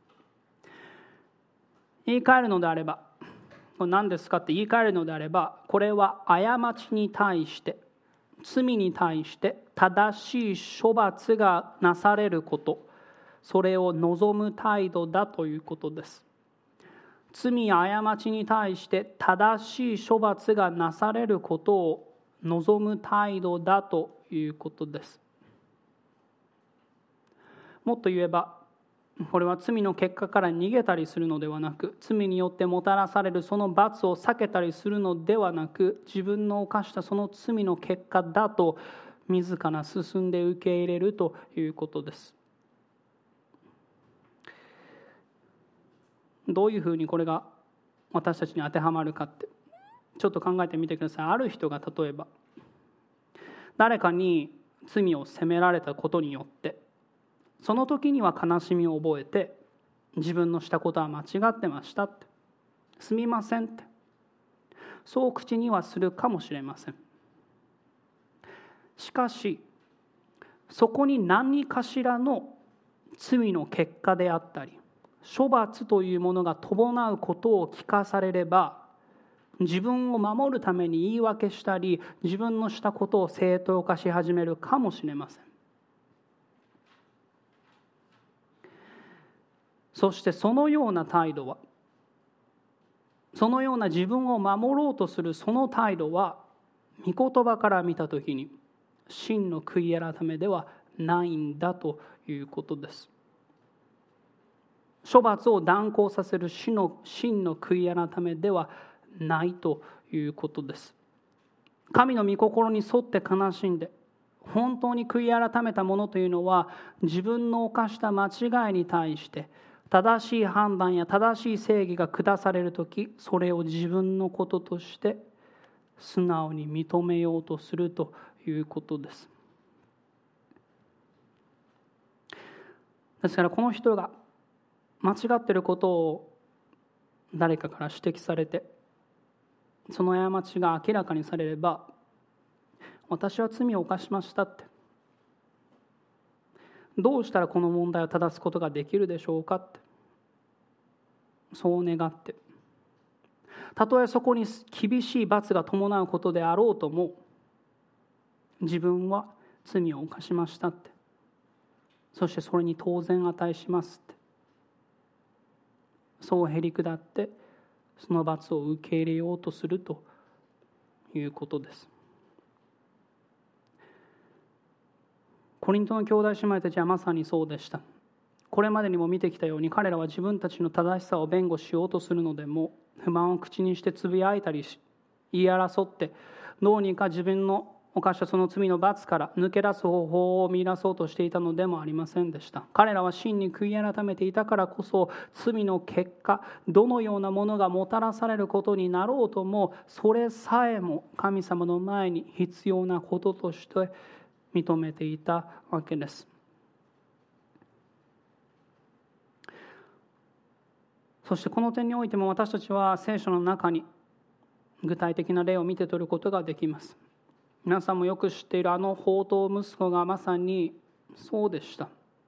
言い換えるのであれば、これ何ですかって言い換えるのであれば、これは過ちに対して、罪に対して正しい処罰がなされること、それを望む態度だということです。罪や過ちに対して正しい処罰がなされることを望む態度だということです。もっと言えば、これは罪の結果から逃げたりするのではなく、罪によってもたらされるその罰を避けたりするのではなく、自分の犯したその罪の結果だと自ら進んで受け入れるということです。どういうふうにこれが私たちに当てはまるかってちょっと考えてみてください。ある人が例えば誰かに罪を責められたことによって、その時には悲しみを覚えて、自分のしたことは間違ってましたって、すみませんって、そう口にはするかもしれません。しかしそこに何かしらの罪の結果であったり処罰というものが伴うことを聞かされれば、自分を守るために言い訳したり、自分のしたことを正当化し始めるかもしれません。そしてそのような態度は、そのような自分を守ろうとするその態度は、御言葉から見たときに真の悔い改めではないんだということです。処罰を断行させる真の真の悔い改めではないということです。神の御心に沿って悲しんで本当に悔い改めたものというのは、自分の犯した間違いに対して正しい判断や正しい正義が下されるとき、それを自分のこととして素直に認めようとするということです。ですからこの人が間違っていることを誰かから指摘されて、その過ちが明らかにされれば、私は罪を犯しましたって、どうしたらこの問題を正すことができるでしょうかって、そう願って、たとえそこに厳しい罰が伴うことであろうとも、自分は罪を犯しましたって、そしてそれに当然値しますって、そうへり下ってその罰を受け入れようとするということです。コリントの兄弟姉妹たちはまさにそうでした。これまでにも見てきたように、彼らは自分たちの正しさを弁護しようとするのでも、不満を口にしてつぶやいたりし、言い争って、どうにか自分の犯したその罪の罰から抜け出す方法を見出そうとしていたのでもありませんでした。彼らは真に悔い改めていたからこそ、罪の結果、どのようなものがもたらされることになろうとも、それさえも神様の前に必要なこととして認めていたわけです。そしてこの点においても、私たちは聖書の中に具体的な例を見て取ることができます。皆さんもよく知っているあの放蕩息子がまさにそうでした。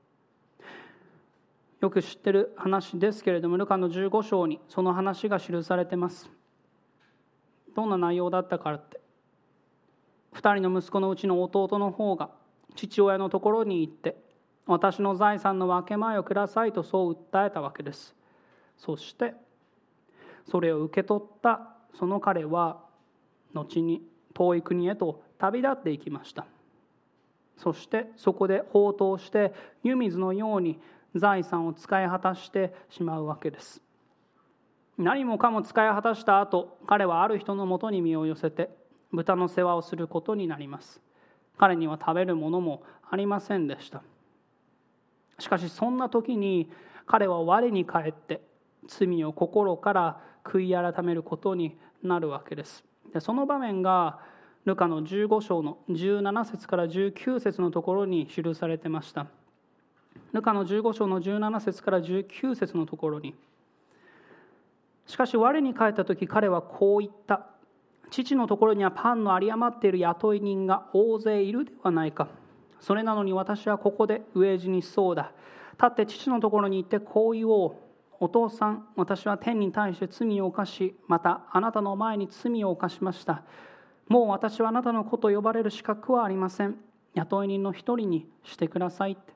よく知っている話ですけれども、ルカのじゅうご章にその話が記されています。どんな内容だったかって、二人の息子のうちの弟の方が父親のところに行って、私の財産の分け前をくださいとそう訴えたわけです。そしてそれを受け取ったその彼は後に遠い国へと旅立っていきました。そしてそこで放蕩して湯水のように財産を使い果たしてしまうわけです。何もかも使い果たした後、彼はある人のもとに身を寄せて豚の世話をすることになります。彼には食べるものもありませんでした。しかしそんな時に彼は我に返って罪を心から悔い改めることになるわけです。 でその場面がルカのじゅうご章のじゅうなな節からじゅうきゅう節のところに記されてました。ルカのじゅうご章のじゅうなな節からじゅうきゅう節のところに、しかし我に帰った時彼はこう言った。父のところにはパンの有り余っている雇い人が大勢いるではないか。それなのに私はここで飢え死にしそうだ。立って父のところに行ってこう言おう。お父さん、私は天に対して罪を犯し、またあなたの前に罪を犯しました。もう私はあなたの子と呼ばれる資格はありません。雇い人の一人にしてくださいって。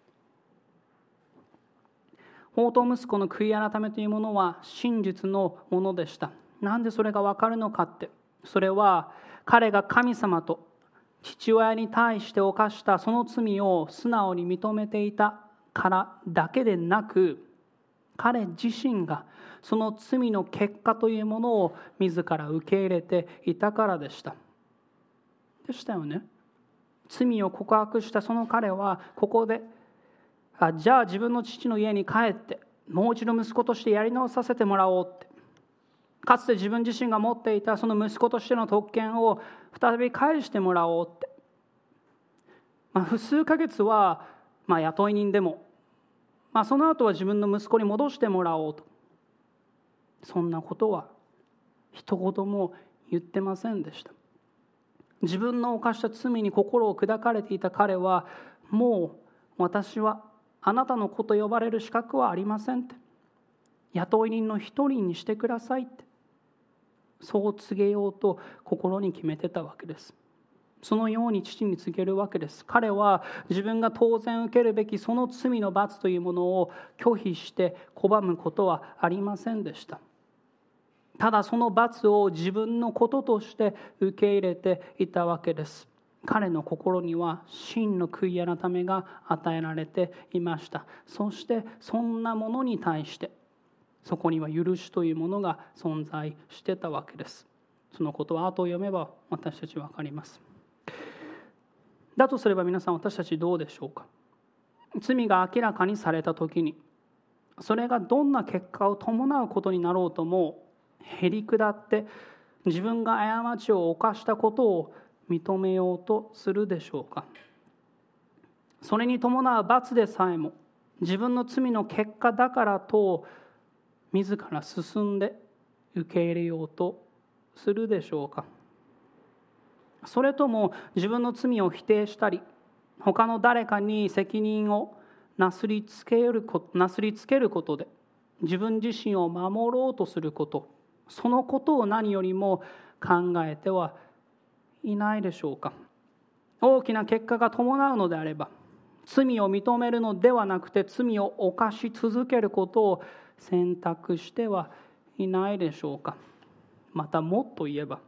放蕩息子の悔い改めというものは真実のものでした。なんでそれが分かるのかって、それは彼が神様と父親に対して犯したその罪を素直に認めていたからだけでなく、彼自身がその罪の結果というものを自ら受け入れていたからでした。でしたよね。罪を告白したその彼はここで、あじゃあ自分の父の家に帰ってもう一度息子としてやり直させてもらおうって、かつて自分自身が持っていたその息子としての特権を再び返してもらおうって、まあ、数ヶ月はまあ雇い人でも、まあ、その後は自分の息子に戻してもらおうと、そんなことは一言も言ってませんでした。自分の犯した罪に心を砕かれていた彼は、もう私はあなたの子と呼ばれる資格はありませんって、雇い人の一人にしてくださいって、そう告げようと心に決めてたわけです。そのように父に告げるわけです。彼は自分が当然受けるべきその罪の罰というものを拒否して拒むことはありませんでした。ただその罰を自分のこととして受け入れていたわけです。彼の心には真の悔い改めが与えられていました。そしてそんなものに対してそこには許しというものが存在してたわけです。そのことは後を読めば私たちは分かります。だとすれば皆さん、私たちどうでしょうか。罪が明らかにされた時に、それがどんな結果を伴うことになろうともへり下って自分が過ちを犯したことを認めようとするでしょうか。それに伴う罰でさえも自分の罪の結果だからと自ら進んで受け入れようとするでしょうか。それとも自分の罪を否定したり、他の誰かに責任をなすりつけること、なすりつけることで自分自身を守ろうとすること、そのことを何よりも考えてはいないでしょうか。大きな結果が伴うのであれば、罪を認めるのではなくて罪を犯し続けることを選択してはいないでしょうか。またもっと言えば、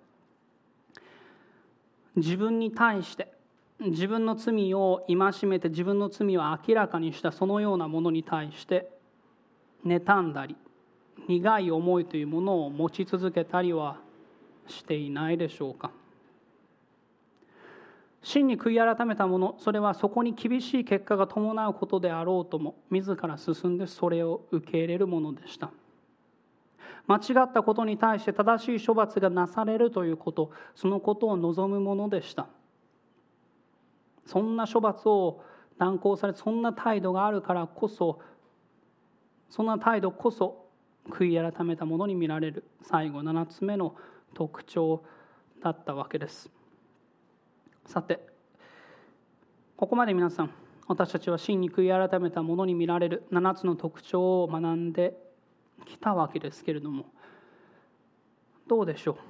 自分に対して自分の罪を戒めて自分の罪を明らかにしたそのようなものに対して妬んだり苦い思いというものを持ち続けたりはしていないでしょうか。真に悔い改めたもの、それはそこに厳しい結果が伴うことであろうとも自ら進んでそれを受け入れるものでした。間違ったことに対して正しい処罰がなされるということ、そのことを望むものでした。そんな処罰を断行され、そんな態度があるからこそ、そんな態度こそ悔い改めたものに見られる最後ななつめの特徴だったわけです。さて、ここまで皆さん、私たちは真に悔い改めたものに見られるななつの特徴を学んできたわけですけれども、どうでしょう。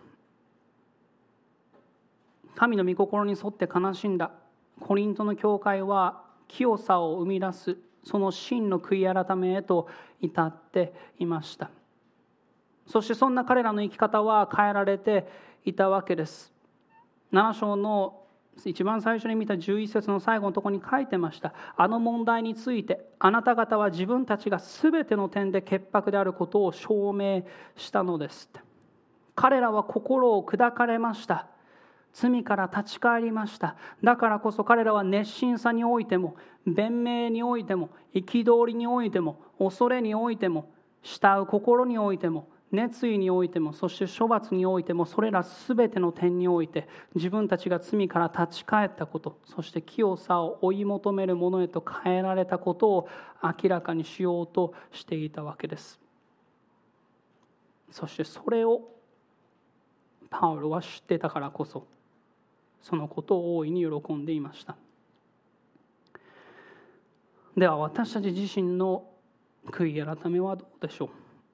神の御心に沿って悲しんだコリントの教会は清さを生み出すその真の悔い改めへと至っていました。そしてそんな彼らの生き方は変えられていたわけです。なな章の一番最初に見たじゅういち節の最後のところに書いてました。あの問題についてあなた方は自分たちが全ての点で潔白であることを証明したのですって。彼らは心を砕かれました。罪から立ち返りました。だからこそ彼らは熱心さにおいても、弁明においても、憤りにおいても、恐れにおいても、慕う心においても、 熱意においても、そして処罰においても、それらすべての点において自分たちが罪から立ち返ったこと、そして清さを追い求めるものへと変えられたことを明らかにしようとしていたわけです。そしてそれをパウロは知ってたからこそ、そのことを大いに喜んでいました。では私たち自身の悔い改めはどうでしょう。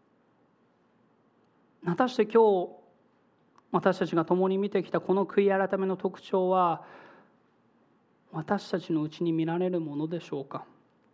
果たして今日私たちが共に見てきたこの悔い改めの特徴は私たちのうちに見られるものでしょうか。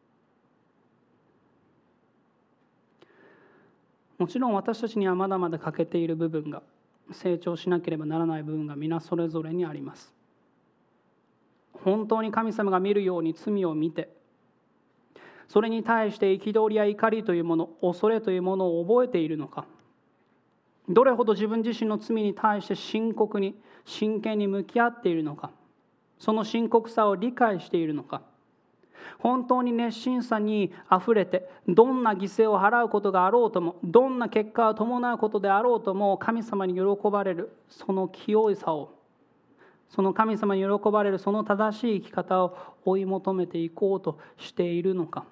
もちろん私たちにはまだまだ欠けている部分が、成長しなければならない部分が皆それぞれにあります。本当に神様が見るように罪を見て、それに対して憤りや怒りというもの、恐れというものを覚えているのか、どれほど自分自身の罪に対して深刻に真剣に向き合っているのか、その深刻さを理解しているのか、本当に熱心さにあふれて、どんな犠牲を払うことがあろうとも、どんな結果を伴うことであろうとも、神様に喜ばれるその清さを、その神様に喜ばれるその正しい生き方を追い求めていこうとしているのか。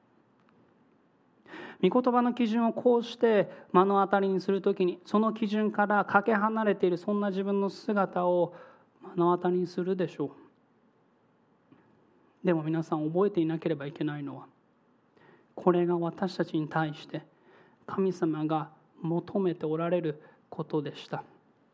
御言葉の基準をこうして目の当たりにするときに、その基準からかけ離れているそんな自分の姿を目の当たりにするでしょう。でも皆さん覚えていなければいけないのは、これが私たちに対して神様が求めておられることでした。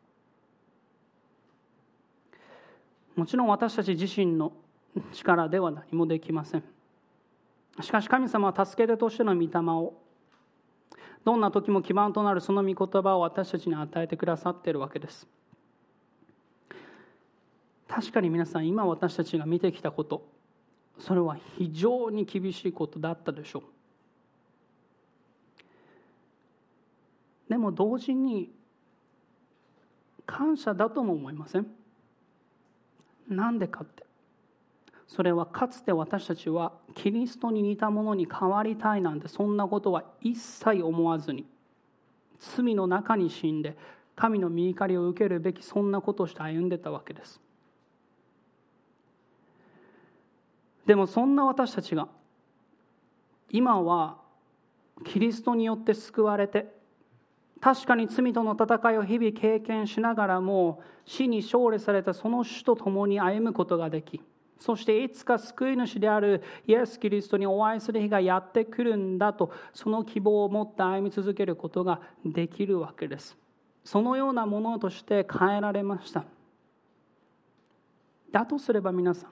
もちろん私たち自身の力では何もできません。しかし神様は助け手としての御霊を、どんな時も基盤となるその御言葉を私たちに与えてくださっているわけです。確かに皆さん、今私たちが見てきたこと、それは非常に厳しいことだったでしょう。でも同時に感謝だとも思いません？なんでかって、それはかつて私たちはキリストに似たものに変わりたいなんて、そんなことは一切思わずに、罪の中に死んで神の御怒りを受けるべき、そんなことをして歩んでたわけです。でもそんな私たちが今はキリストによって救われて、確かに罪との戦いを日々経験しながらも、死に勝利されたその主と共に歩むことができ、そしていつか救い主であるイエス・キリストにお会いする日がやってくるんだと、その希望を持って歩み続けることができるわけです。そのようなものとして変えられました。だとすれば皆さん、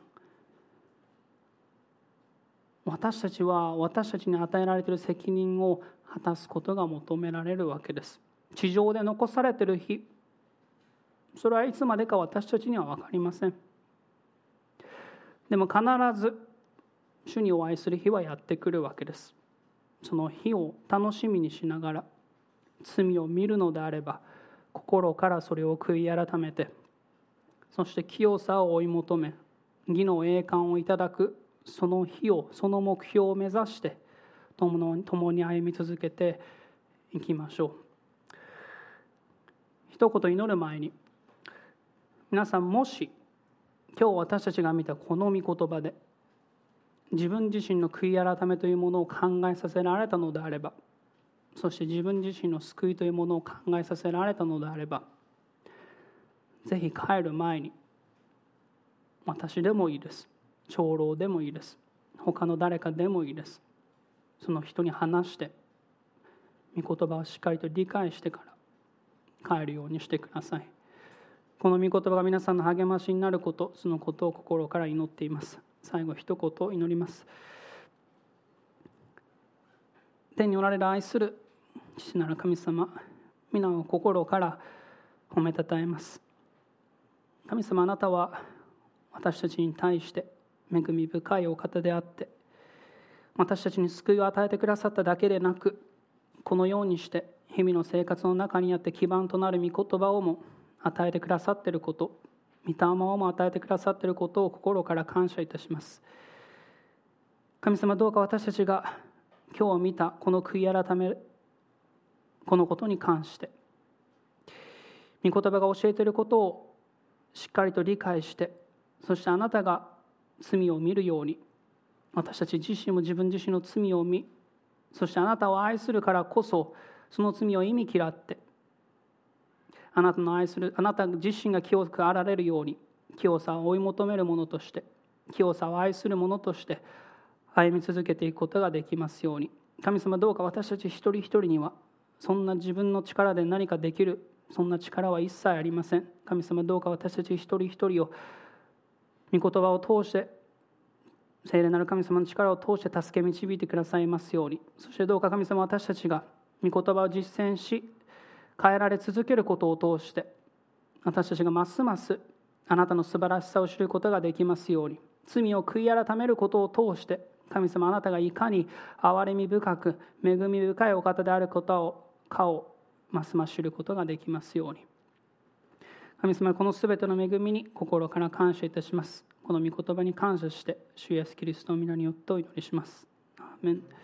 私たちは私たちに与えられている責任を果たすことが求められるわけです。地上で残されている日、それはいつまでか私たちには分かりません。でも必ず主にお会いする日はやってくるわけです。その日を楽しみにしながら、罪を見るのであれば心からそれを悔い改めて、そして清さを追い求め、義の栄冠をいただくその日を、その目標を目指して共に歩み続けていきましょう。一言祈る前に、皆さん、もし今日私たちが見たこの御言葉で自分自身の悔い改めというものを考えさせられたのであれば、そして自分自身の救いというものを考えさせられたのであれば、ぜひ帰る前に、私でもいいです、長老でもいいです、他の誰かでもいいです、その人に話して御言葉をしっかりと理解してから帰るようにしてください。この御言葉が皆さんの励ましになること、そのことを心から祈っています。最後一言祈ります。天におられる愛する父なる神様、皆を心から褒めたたえます。神様、あなたは私たちに対して恵み深いお方であって、私たちに救いを与えてくださっただけでなく、このようにして日々の生活の中にあって基盤となる御言葉をも与えてくださっていること、御霊をも与えてくださっていることを心から感謝いたします。神様、どうか私たちが今日見たこの悔い改めこのことに関して御言葉が教えていることをしっかりと理解して、そしてあなたが罪を見るように、私たち自身も自分自身の罪を見、そしてあなたを愛するからこそその罪を忌み嫌って、あなたの愛するあなた自身が清くあられるように、清さを追い求めるものとして、清さを愛するものとして歩み続けていくことができますように。神様、どうか私たち一人一人にはそんな自分の力で何かできる、そんな力は一切ありません。神様、どうか私たち一人一人を御言葉を通して、聖霊なる神様の力を通して助け導いてくださいますように。そしてどうか神様、私たちが御言葉を実践し変えられ続けることを通して、私たちがますますあなたの素晴らしさを知ることができますように。罪を悔い改めることを通して、神様、あなたがいかに憐れみ深く恵み深いお方であることをかをますます知ることができますように。神様、このすべての恵みに心から感謝いたします。この御言葉に感謝して、主イエスキリストの皆によってお祈りします。アーメン。